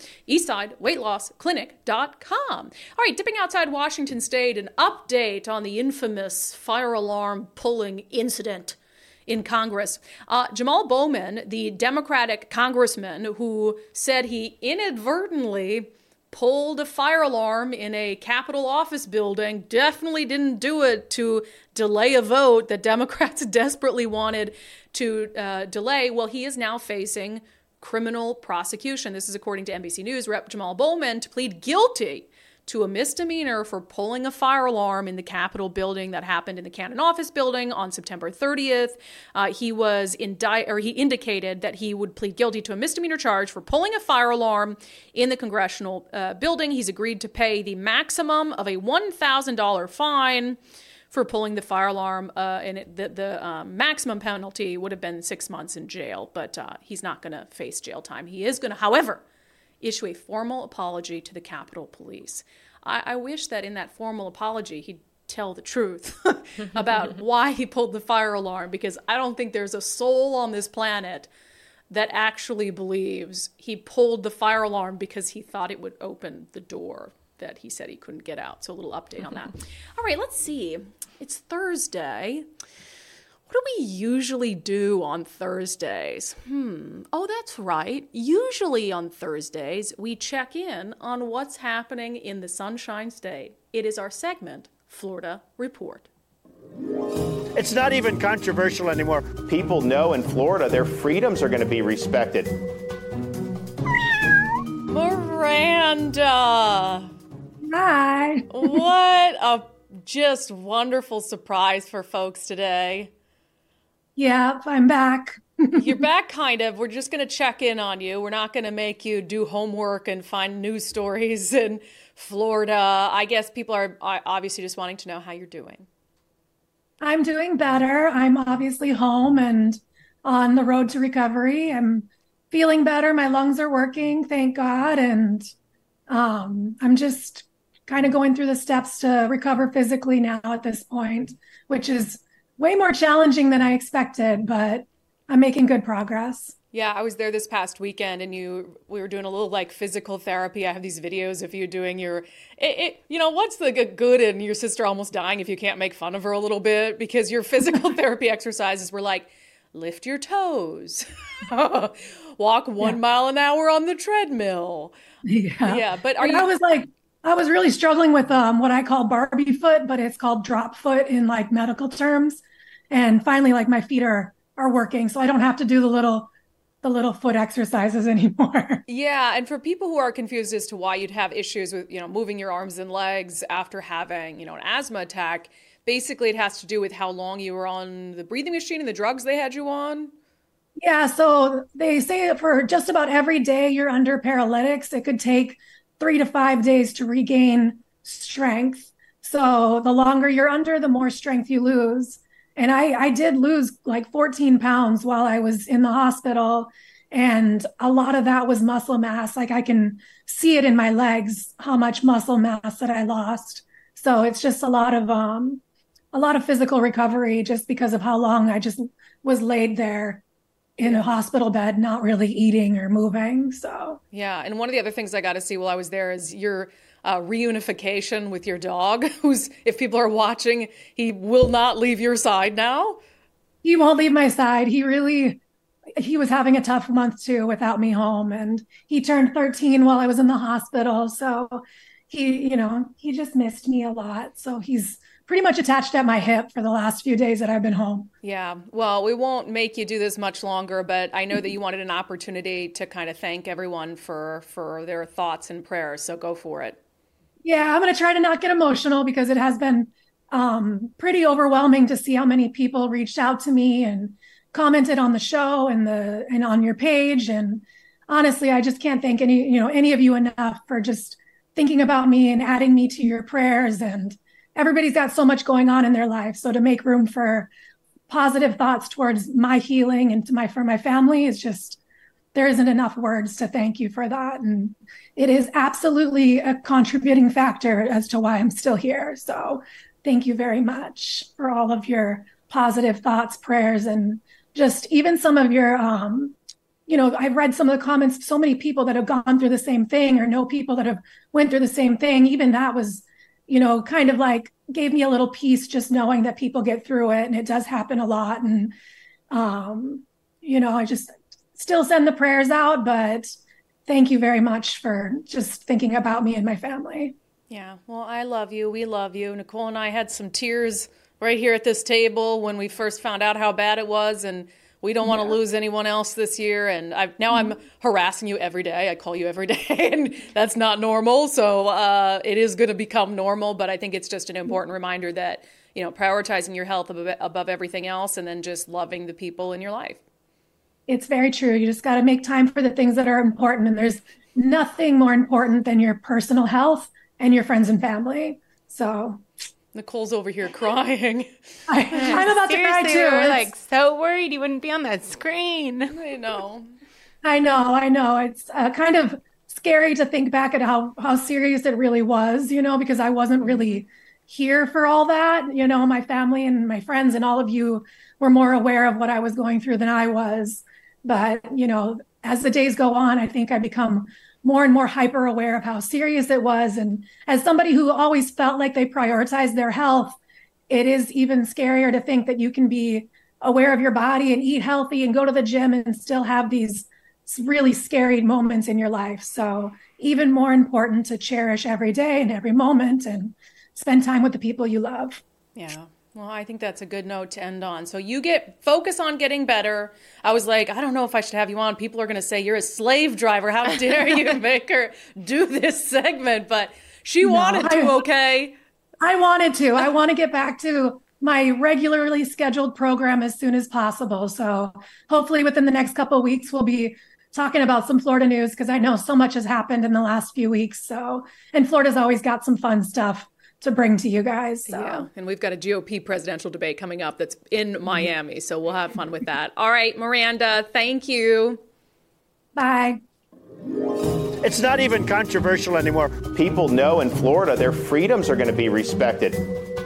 EastsideWeightLossClinic.com. All right, dipping outside Washington State, an update on the infamous fire alarm pulling incident in Congress. Jamal Bowman, the Democratic congressman who said he inadvertently pulled a fire alarm in a Capitol office building, definitely didn't do it to delay a vote that Democrats desperately wanted to delay. Well, he is now facing criminal prosecution. This is according to NBC News. Rep. Jamal Bowman to plead guilty to a misdemeanor for pulling a fire alarm in the Capitol building that happened in the Cannon office building on September 30th. He indicated that he would plead guilty to a misdemeanor charge for pulling a fire alarm in the congressional building. He's agreed to pay the maximum of a $1,000 fine for pulling the fire alarm, and the maximum penalty would have been 6 months in jail, but he's not going to face jail time. He is going to, however, issue a formal apology to the Capitol Police. I wish that in that formal apology he'd tell the truth about why he pulled the fire alarm, because I don't think there's a soul on this planet that actually believes he pulled the fire alarm because he thought it would open the door that he said he couldn't get out. So a little update on that. All right, let's see. It's Thursday. What do we usually do on Thursdays? Oh, that's right. Usually on Thursdays, we check in on what's happening in the Sunshine State. It is our segment, Florida Report. It's not even controversial anymore. People know in Florida their freedoms are going to be respected. Miranda! Hi. What a just wonderful surprise for folks today. Yeah, I'm back. You're back, kind of. We're just going to check in on you. We're not going to make you do homework and find news stories in Florida. I guess people are obviously just wanting to know how you're doing. I'm doing better. I'm obviously home and on the road to recovery. I'm feeling better. My lungs are working, thank God. And I'm just kind of going through the steps to recover physically now at this point, which is way more challenging than I expected, but I'm making good progress. Yeah, I was there this past weekend and we were doing a little like physical therapy. I have these videos of you doing what's the good in your sister almost dying if you can't make fun of her a little bit, because your physical therapy exercises were like, lift your toes, walk 1 mile an hour on the treadmill. Yeah. But I was really struggling with what I call Barbie foot, but it's called drop foot in like medical terms. And finally, like my feet are working. So I don't have to do the little the little foot exercises anymore. Yeah, and for people who are confused as to why you'd have issues with, moving your arms and legs after having, an asthma attack, basically it has to do with how long you were on the breathing machine and the drugs they had you on. Yeah, so they say for just about every day you're under paralytics, it could take 3 to 5 days to regain strength. So the longer you're under, the more strength you lose. And I did lose like 14 pounds while I was in the hospital. And a lot of that was muscle mass. Like I can see it in my legs, how much muscle mass that I lost. So it's just a lot of physical recovery just because of how long I just was laid there in a hospital bed, not really eating or moving. So yeah. And one of the other things I got to see while I was there is your reunification with your dog, who's, if people are watching, he will not leave your side now. He won't leave my side. He was having a tough month too without me home, and he turned 13 while I was in the hospital. So he just missed me a lot. So he's pretty much attached at my hip for the last few days that I've been home. Yeah. Well, we won't make you do this much longer, but I know that you wanted an opportunity to kind of thank everyone for their thoughts and prayers. So go for it. Yeah, I'm going to try to not get emotional because it has been pretty overwhelming to see how many people reached out to me and commented on the show and on your page. And honestly, I just can't thank any of you enough for just thinking about me and adding me to your prayers. And everybody's got so much going on in their life. So to make room for positive thoughts towards my healing and for my family is just, there isn't enough words to thank you for that. And it is absolutely a contributing factor as to why I'm still here. So thank you very much for all of your positive thoughts, prayers, and just even some of your, I've read some of the comments, so many people that have gone through the same thing or know people that have went through the same thing. Even that was, kind of like gave me a little peace just knowing that people get through it, and it does happen a lot. And, I just still send the prayers out, but thank you very much for just thinking about me and my family. Yeah. Well, I love you. We love you. Nicole and I had some tears right here at this table when we first found out how bad it was, and we don't want to lose anyone else this year. And I'm harassing you every day. I call you every day, and that's not normal. So it is going to become normal. But I think it's just an important reminder that, prioritizing your health above everything else, and then just loving the people in your life. It's very true. You just got to make time for the things that are important. And there's nothing more important than your personal health and your friends and family. So Nicole's over here crying. I'm about to cry too. We're like so worried you wouldn't be on that screen. I know. It's kind of scary to think back at how serious it really was, because I wasn't really here for all that. My family and my friends and all of you were more aware of what I was going through than I was. But, as the days go on, I think I become more and more hyper aware of how serious it was. And as somebody who always felt like they prioritized their health, it is even scarier to think that you can be aware of your body and eat healthy and go to the gym and still have these really scary moments in your life. So even more important to cherish every day and every moment and spend time with the people you love. Yeah. Well, I think that's a good note to end on. So you focus on getting better. I was like, I don't know if I should have you on. People are going to say you're a slave driver. How dare you make her do this segment? But she wanted to, okay? I wanted to. I want to get back to my regularly scheduled program as soon as possible. So hopefully within the next couple of weeks, we'll be talking about some Florida news because I know so much has happened in the last few weeks. And Florida's always got some fun stuff to bring to you guys. So. Yeah, and we've got a GOP presidential debate coming up that's in Miami, so we'll have fun with that. All right, Miranda, thank you. Bye. It's not even controversial anymore. People know in Florida their freedoms are going to be respected.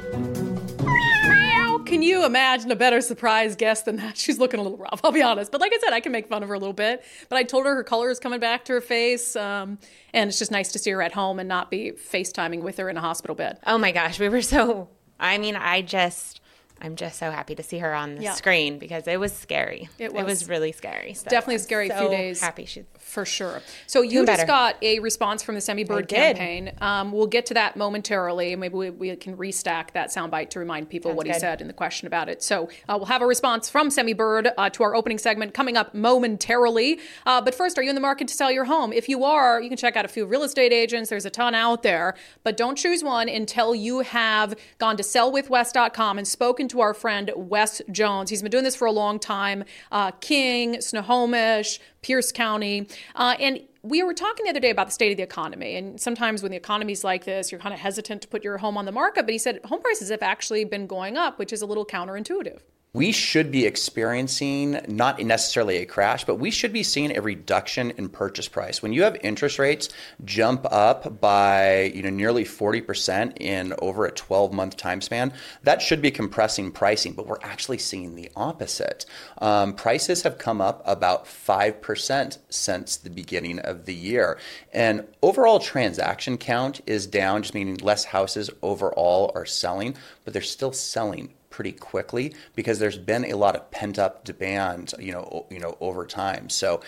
Can you imagine a better surprise guest than that? She's looking a little rough, I'll be honest. But like I said, I can make fun of her a little bit. But I told her color is coming back to her face. And it's just nice to see her at home and not be FaceTiming with her in a hospital bed. Oh my gosh, we were so, I I'm just so happy to see her on the screen because it was scary. It was really scary. So definitely a scary few days. Happy she's for sure. So you just got a response from the Semi Bird campaign. We'll get to that momentarily. Maybe we can restack that soundbite to remind people what he said in the question about it. So we'll have a response from Semi Bird to our opening segment coming up momentarily. But first, are you in the market to sell your home? If you are, you can check out a few real estate agents. There's a ton out there, but don't choose one until you have gone to sellwithwes.com and spoken to our friend Wes Jones. He's been doing this for a long time. King, Snohomish, Pierce County. And we were talking the other day about the state of the economy. And sometimes when the economy's like this, you're kind of hesitant to put your home on the market. But he said home prices have actually been going up, which is a little counterintuitive. We should be experiencing not necessarily a crash, but we should be seeing a reduction in purchase price. When you have interest rates jump up by nearly 40% in over a 12-month time span, that should be compressing pricing, but we're actually seeing the opposite. Prices have come up about 5% since the beginning of the year. And overall transaction count is down, just meaning less houses overall are selling, but they're still selling pretty quickly because there's been a lot of pent-up demand, over time. So,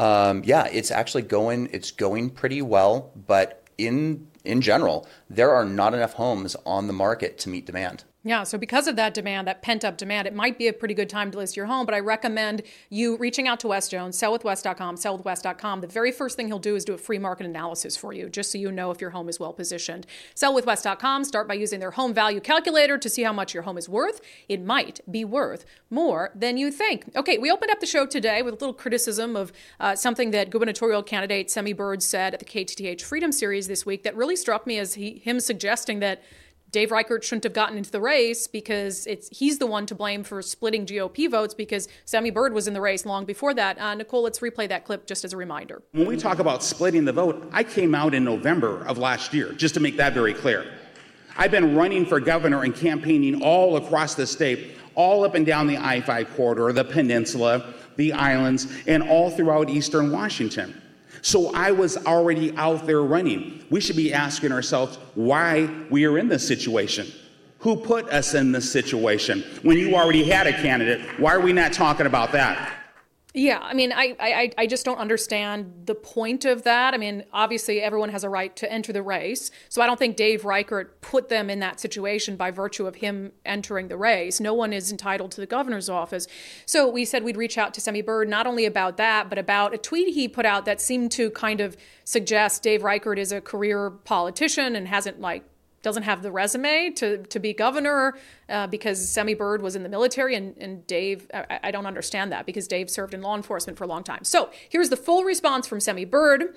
it's actually going pretty well, but in general, there are not enough homes on the market to meet demand. Yeah, so because of that demand, that pent-up demand, it might be a pretty good time to list your home, but I recommend you reaching out to Wes Jones, sellwithwes.com, sellwithwes.com. The very first thing he'll do is do a free market analysis for you, just so you know if your home is well-positioned. Sellwithwes.com, start by using their home value calculator to see how much your home is worth. It might be worth more than you think. Okay, we opened up the show today with a little criticism of something that gubernatorial candidate Semi Bird said at the KTTH Freedom Series this week that really struck me as him suggesting that Dave Reichert shouldn't have gotten into the race because he's the one to blame for splitting GOP votes because Semi Bird was in the race long before that. Nicole, let's replay that clip just as a reminder. When we talk about splitting the vote, I came out in November of last year, just to make that very clear. I've been running for governor and campaigning all across the state, all up and down the I-5 corridor, the peninsula, the islands, and all throughout eastern Washington. So I was already out there running. We should be asking ourselves why we are in this situation. Who put us in this situation? When you already had a candidate, why are we not talking about that? Yeah, I mean, I just don't understand the point of that. I mean, obviously everyone has a right to enter the race. So I don't think Dave Reichert put them in that situation by virtue of him entering the race. No one is entitled to the governor's office. So we said we'd reach out to Semi Bird, not only about that, but about a tweet he put out that seemed to kind of suggest Dave Reichert is a career politician and doesn't have the resume to be governor because Semi Bird was in the military and Dave, I don't understand that because Dave served in law enforcement for a long time. So here's the full response from Semi Bird.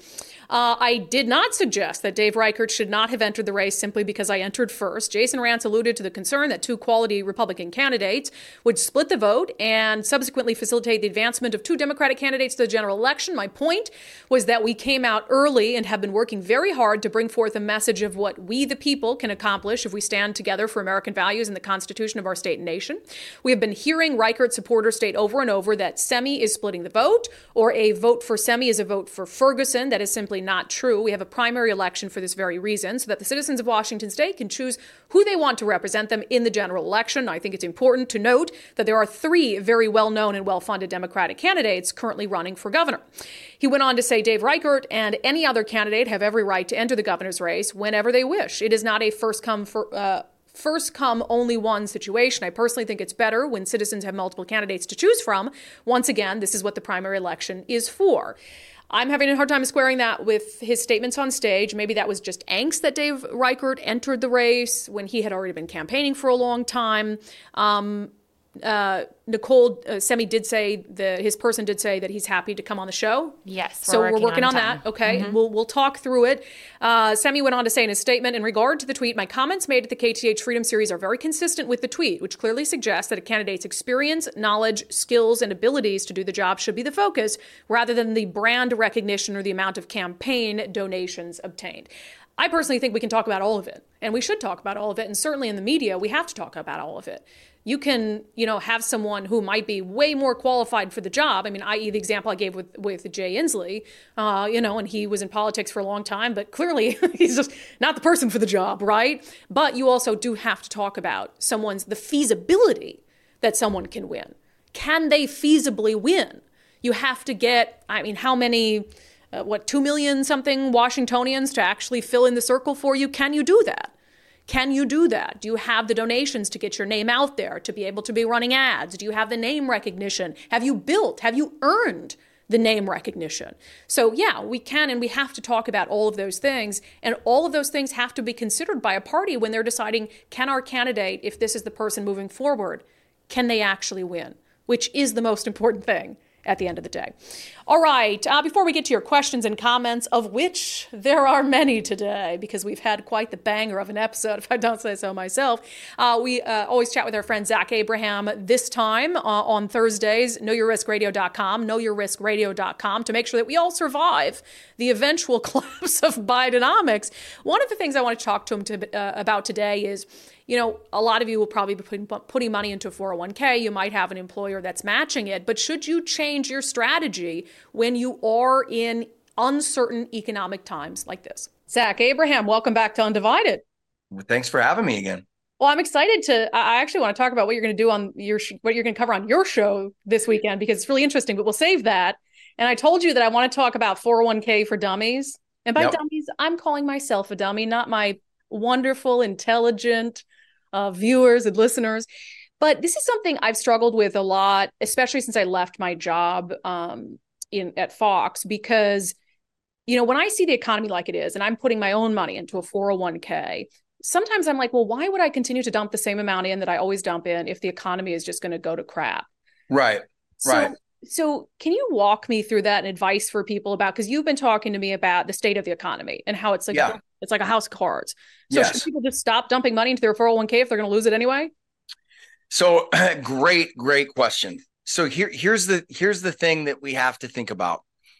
I did not suggest that Dave Reichert should not have entered the race simply because I entered first. Jason Rantz alluded to the concern that two quality Republican candidates would split the vote and subsequently facilitate the advancement of two Democratic candidates to the general election. My point was that we came out early and have been working very hard to bring forth a message of what we, the people, can accomplish if we stand together for American values and the Constitution of our state and nation. We have been hearing Reichert supporters state over and over that Semi is splitting the vote, or a vote for Semi is a vote for Ferguson. That is simply not true. We have a primary election for this very reason, so that the citizens of Washington state can choose who they want to represent them in the general election. I think it's important to note that there are three very well-known and well-funded Democratic candidates currently running for governor. He went on to say Dave Reichert and any other candidate have every right to enter the governor's race whenever they wish. It is not a first come, only one situation. I personally think it's better when citizens have multiple candidates to choose from. Once again, this is what the primary election is for. I'm having a hard time squaring that with his statements on stage. Maybe that was just angst that Dave Reichert entered the race when he had already been campaigning for a long time. Nicole, Semi did say his person did say that he's happy to come on the show. Yes, so we're working on that. Okay, mm-hmm. We'll talk through it. Semi went on to say in his statement, in regard to the tweet, my comments made at the KTH Freedom Series are very consistent with the tweet, which clearly suggests that a candidate's experience, knowledge, skills, and abilities to do the job should be the focus, rather than the brand recognition or the amount of campaign donations obtained. I personally think we can talk about all of it, and we should talk about all of it. And certainly in the media, we have to talk about all of it. You can, have someone who might be way more qualified for the job. I mean, i.e. the example I gave with Jay Inslee, and he was in politics for a long time, but clearly he's just not the person for the job, right? But you also do have to talk about the feasibility that someone can win. Can they feasibly win? You have to get, how many, 2 million something Washingtonians to actually fill in the circle for you? Can you do that? Can you do that? Do you have the donations to get your name out there, to be able to be running ads? Do you have the name recognition? Have you earned the name recognition? So yeah, we can and we have to talk about all of those things. And all of those things have to be considered by a party when they're deciding, can our candidate, if this is the person moving forward, can they actually win? Which is the most important thing at the end of the day. All right, before we get to your questions and comments, of which there are many today, because we've had quite the banger of an episode, if I don't say so myself, we always chat with our friend Zach Abraham this time on Thursdays, knowyourriskradio.com, knowyourriskradio.com, to make sure that we all survive the eventual collapse of Bidenomics. One of the things I want to talk to him about today is, a lot of you will probably be putting money into a 401k. You might have an employer that's matching it. But should you change your strategy when you are in uncertain economic times like this? Zach Abraham, welcome back to Undivided. Well, thanks for having me again. Well, I'm excited I actually want to talk about what you're going to do on what you're going to cover on your show this weekend, because it's really interesting, but we'll save that. And I told you that I want to talk about 401k for dummies. And by dummies, I'm calling myself a dummy, not my wonderful, intelligent viewers and listeners. But this is something I've struggled with a lot, especially since I left my job at Fox, because, when I see the economy like it is, and I'm putting my own money into a 401k, sometimes I'm like, well, why would I continue to dump the same amount in that I always dump in if the economy is just going to go to crap? Right. So can you walk me through that and advice for people about, because you've been talking to me about the state of the economy and how it's like, it's like a house of cards. So should people just stop dumping money into their 401k if they're going to lose it anyway? So great question. So here's the thing that we have to think about.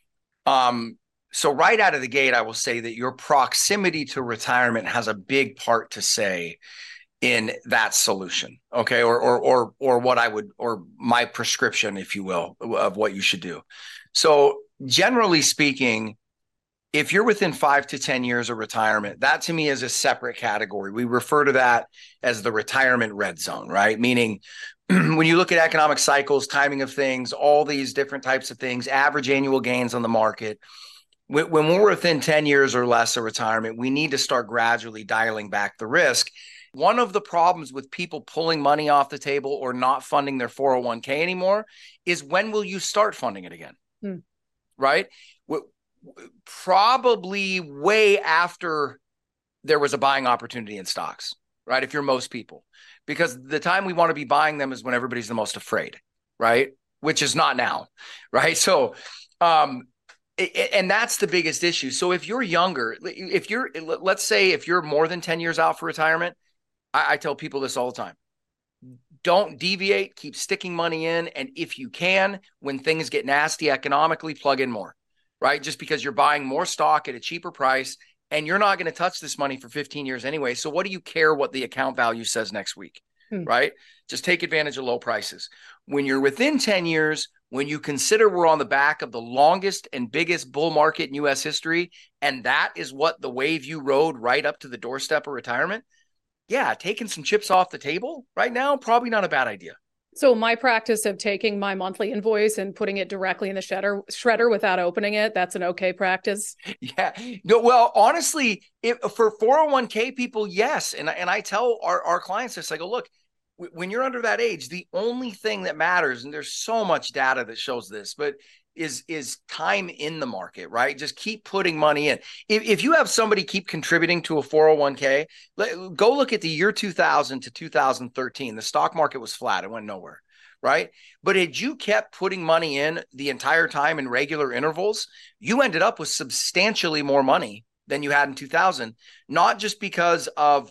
So right out of the gate, I will say that your proximity to retirement has a big part to say in that solution. Okay. Or what I would, or my prescription, if you will, of what you should do. So generally speaking, if you're within 5 to 10 years of retirement, that to me is a separate category. We refer to that as the retirement red zone, right? Meaning when you look at economic cycles, timing of things, all these different types of things, average annual gains on the market, when we're within 10 years or less of retirement, we need to start gradually dialing back the risk. One of the problems with people pulling money off the table or not funding their 401k anymore is, when will you start funding it again? Right? Probably way after there was a buying opportunity in stocks, right? If you're most people, because the time we want to be buying them is when everybody's the most afraid, right? Which is not now, right? So, and that's the biggest issue. So if you're younger, let's say if you're more than 10 years out for retirement, I tell people this all the time. Don't deviate, keep sticking money in. And if you can, when things get nasty economically, plug in more. Right? Just because you're buying more stock at a cheaper price, and you're not going to touch this money for 15 years anyway. So what do you care what the account value says next week? Right? Just take advantage of low prices. When you're within 10 years, when you consider we're on the back of the longest and biggest bull market in U.S. history, and that is what the wave you rode right up to the doorstep of retirement. Yeah, taking some chips off the table right now, probably not a bad idea. So my practice of taking my monthly invoice and putting it directly in the shredder without opening it, that's an okay practice? Yeah. No, well, honestly, for 401k people, yes. And I tell our clients this, I go, look, when you're under that age, the only thing that matters, and there's so much data that shows this, but is time in the market, right? Just keep putting money in. If you have somebody keep contributing to a 401k, go look at the year 2000 to 2013. The stock market was flat. It went nowhere, right? But had you kept putting money in the entire time in regular intervals, you ended up with substantially more money than you had in 2000, not just because of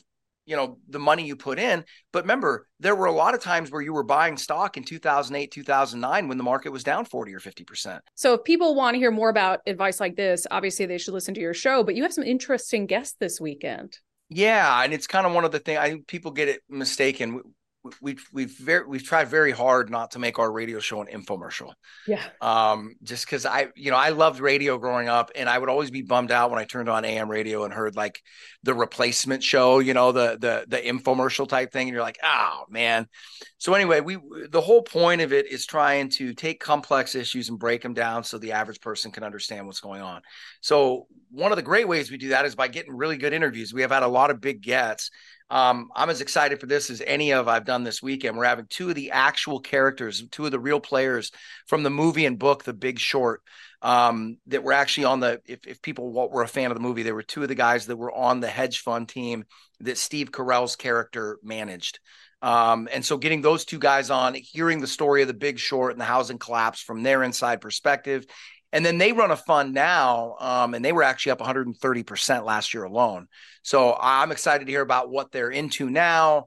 the money you put in. But remember, there were a lot of times where you were buying stock in 2008, 2009 when the market was down 40 or 50%. So if people want to hear more about advice like this, obviously they should listen to your show, but you have some interesting guests this weekend. Yeah. And it's kind of one of the things, I think people get it mistaken. We've tried very hard not to make our radio show an infomercial. Yeah. Just because I loved radio growing up, and I would always be bummed out when I turned on AM radio and heard like the replacement show, the infomercial type thing, and you're like, oh man. So anyway, the whole point of it is trying to take complex issues and break them down so the average person can understand what's going on. So one of the great ways we do that is by getting really good interviews. We have had a lot of big gets. I'm as excited for this as any of I've done this weekend. We're having two of the actual characters, two of the real players from the movie and book, The Big Short, that were actually on if people were a fan of the movie, there were two of the guys that were on the hedge fund team that Steve Carell's character managed. And so getting those two guys on, hearing the story of The Big Short and the housing collapse from their inside perspective. And then they run a fund now, and they were actually up 130% last year alone. So I'm excited to hear about what they're into now.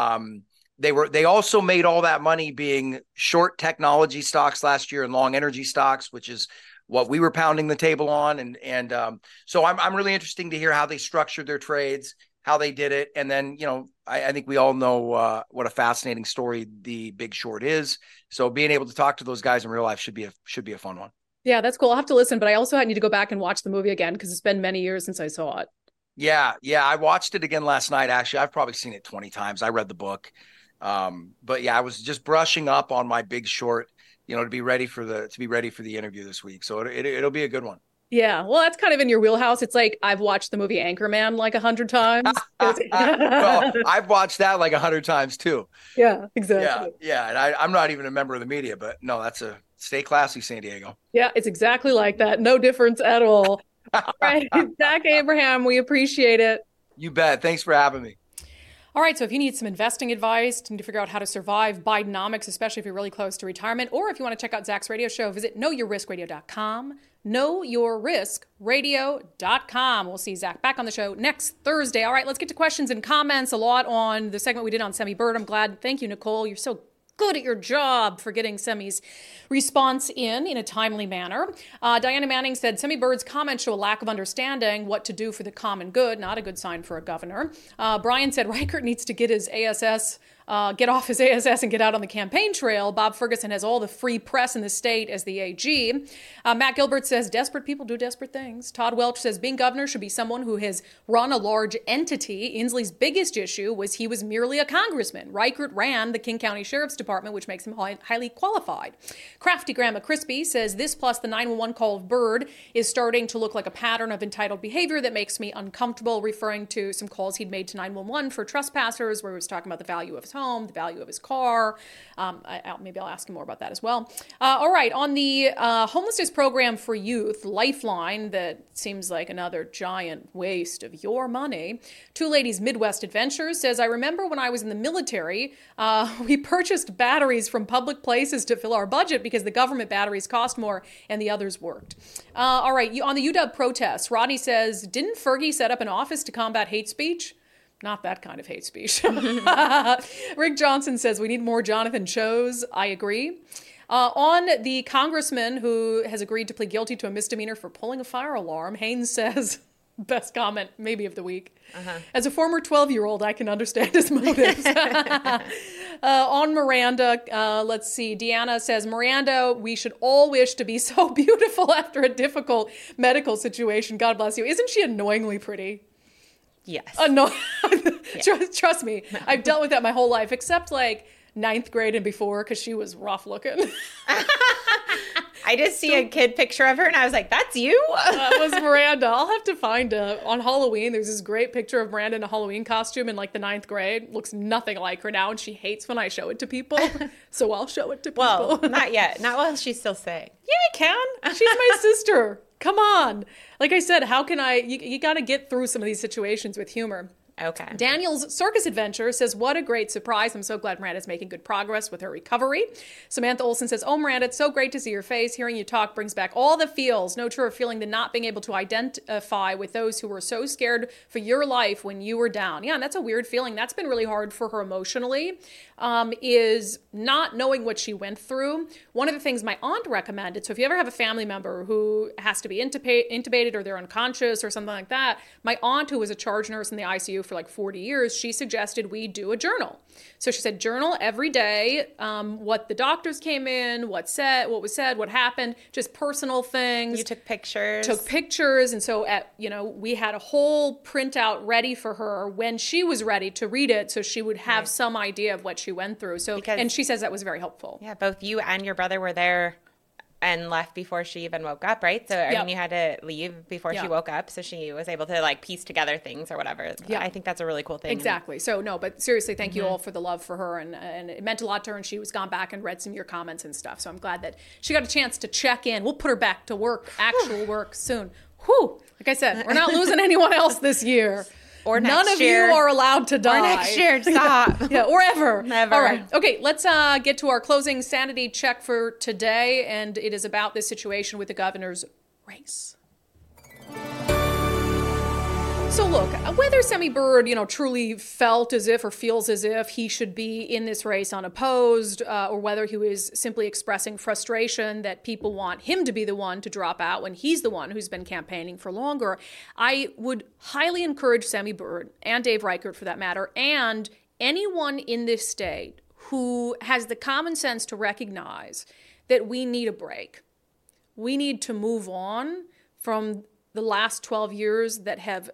They also made all that money being short technology stocks last year and long energy stocks, which is what we were pounding the table on. And so I'm really interested to hear how they structured their trades, how they did it. And then, I think we all know what a fascinating story The Big Short is. So being able to talk to those guys in real life should be a fun one. Yeah, that's cool. I'll have to listen, but I also need to go back and watch the movie again because it's been many years since I saw it. Yeah. I watched it again last night. Actually, I've probably seen it 20 times. I read the book. But yeah, I was just brushing up on my Big Short, to be ready for the interview this week. So it'll be a good one. Yeah. Well, that's kind of in your wheelhouse. It's like I've watched the movie Anchorman like 100 times. Well, I've watched that like 100 times too. Yeah, exactly. Yeah. And I'm not even a member of the media, but no, that's stay classy, San Diego. Yeah, it's exactly like that. No difference at all. All right, Zach Abraham, we appreciate it. You bet. Thanks for having me. All right, so if you need some investing advice, need to figure out how to survive Bidenomics, especially if you're really close to retirement, or if you want to check out Zach's radio show, visit knowyourriskradio.com, knowyourriskradio.com. We'll see Zach back on the show next Thursday. All right, let's get to questions and comments. A lot on the segment we did on Semi Bird. I'm glad. Thank you, Nicole. You're so good at your job for getting Semi's response in a timely manner. Diana Manning said, Semi Bird's comments show a lack of understanding what to do for the common good. Not a good sign for a governor. Brian said, Reichert needs to get his ASS, get off his ASS and get out on the campaign trail. Bob Ferguson has all the free press in the state as the AG. Matt Gilbert says, desperate people do desperate things. Todd Welch says, being governor should be someone who has run a large entity. Inslee's biggest issue was he was merely a congressman. Reichert ran the King County Sheriff's Department, which makes him highly qualified. Crafty Grandma Crispy says, this plus the 911 call of Bird is starting to look like a pattern of entitled behavior that makes me uncomfortable, referring to some calls he'd made to 911 for trespassers, where he was talking about the value of his home, the value of his car. Maybe I'll ask him more about that as well. All right, on the homelessness program for youth, Lifeline, that seems like another giant waste of your money. Two Ladies Midwest Adventures says, I remember when I was in the military, we purchased batteries from public places to fill our budget because the government batteries cost more and the others worked. All right, on the UW protests, Rodney says, didn't Fergie set up an office to combat hate speech? Not that kind of hate speech. Rick Johnson says, we need more Jonathan Choes. I agree. On the congressman who has agreed to plead guilty to a misdemeanor for pulling a fire alarm, Haynes says, best comment maybe of the week. As a former 12-year-old, I can understand his motives. On Miranda, let's see. Deanna says, Miranda, we should all wish to be so beautiful after a difficult medical situation. God bless you. Isn't she annoyingly pretty? Yes. No, trust me. I've dealt with that my whole life, except like 9th grade and before, because she was rough looking. I just see a kid picture of her and I was like, that's you? That was Miranda. I'll have to find on Halloween. There's this great picture of Miranda in a Halloween costume in like the 9th grade. Looks nothing like her now, and she hates when I show it to people. So I'll show it to people. Well, not yet. Not while she's still sick. Yeah, I can. She's my sister. Come on. Like I said, how can I? You got to get through some of these situations with humor. Okay. Daniel's Circus Adventure says, what a great surprise. I'm so glad Miranda's making good progress with her recovery. Samantha Olson says, oh, Miranda, it's so great to see your face. Hearing you talk brings back all the feels. No truer feeling than not being able to identify with those who were so scared for your life when you were down. Yeah, and that's a weird feeling. That's been really hard for her emotionally, is not knowing what she went through. One of the things my aunt recommended, so if you ever have a family member who has to be intubated or they're unconscious or something like that, my aunt, who was a charge nurse in the ICU for like 40 years, she suggested we do a journal. So she said, journal every day, what the doctors came in, what was said, what happened, just personal things. You took pictures. And so we had a whole printout ready for her when she was ready to read it, so she would have some idea of what she went through. So, and she says that was very helpful. Yeah, both you and your brother were there and left before she even woke up, right? So, I mean, you had to leave before she woke up, so she was able to, like, piece together things or whatever. Yeah. I think that's a really cool thing. Exactly. So, no, but seriously, thank you all for the love for her, and it meant a lot to her, and she was gone back and read some of your comments and stuff. So I'm glad that she got a chance to check in. We'll put her back to work, actual work soon. Whew! Like I said, we're not losing anyone else this year. Or next None of year. You are allowed to die. Or next year, stop. Yeah, or ever. Never. All right. Okay, let's get to our closing sanity check for today, and it is about this situation with the governor's race. So look, whether Semi Bird, truly felt as if or feels as if he should be in this race unopposed, or whether he was simply expressing frustration that people want him to be the one to drop out when he's the one who's been campaigning for longer, I would highly encourage Semi Bird and Dave Reichert, for that matter, and anyone in this state who has the common sense to recognize that we need a break. We need to move on from the last 12 years that have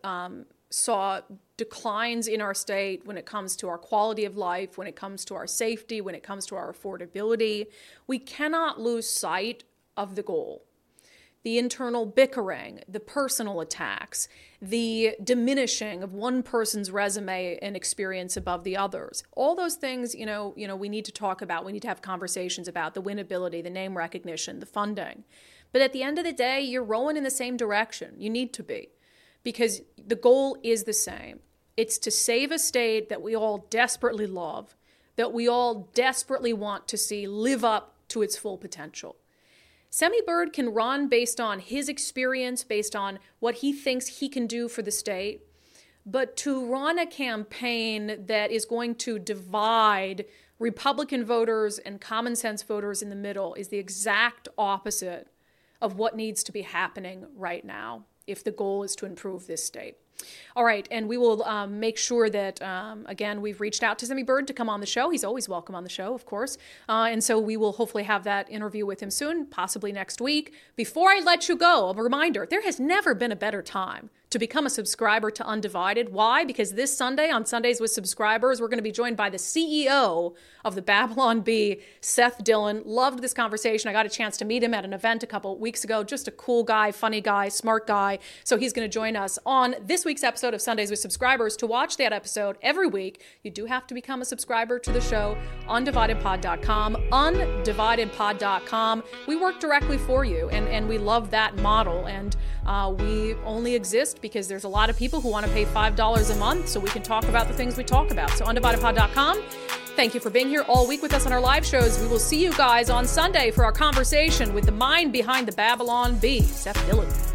saw declines in our state when it comes to our quality of life, when it comes to our safety, when it comes to our affordability. We cannot lose sight of the goal. The internal bickering, the personal attacks, the diminishing of one person's resume and experience above the others. All those things, we need to talk about. We need to have conversations about the winnability, the name recognition, the funding. But at the end of the day, you're rowing in the same direction. You need to be, because the goal is the same. It's to save a state that we all desperately love, that we all desperately want to see live up to its full potential. Semi Bird can run based on his experience, based on what he thinks he can do for the state. But to run a campaign that is going to divide Republican voters and common sense voters in the middle is the exact opposite of what needs to be happening right now if the goal is to improve this state. All right, and we will make sure that, again, we've reached out to Semi Bird to come on the show. He's always welcome on the show, of course. And so we will hopefully have that interview with him soon, possibly next week. Before I let you go, a reminder, there has never been a better time to become a subscriber to Undivided. Why? Because this Sunday, on Sundays with Subscribers, we're going to be joined by the CEO of the Babylon Bee, Seth Dillon. Loved this conversation. I got a chance to meet him at an event a couple weeks ago. Just a cool guy, funny guy, smart guy. So he's going to join us on this week's episode of Sundays with Subscribers. To watch that episode every week, you do have to become a subscriber to the show, undividedpod.com, undividedpod.com. We work directly for you, and we love that model. And we only exist because there's a lot of people who want to pay $5 a month so we can talk about the things we talk about. So undividedpod.com. Thank you for being here all week with us on our live shows. We will see you guys on Sunday for our conversation with the mind behind the Babylon Bee, Seth Dillon.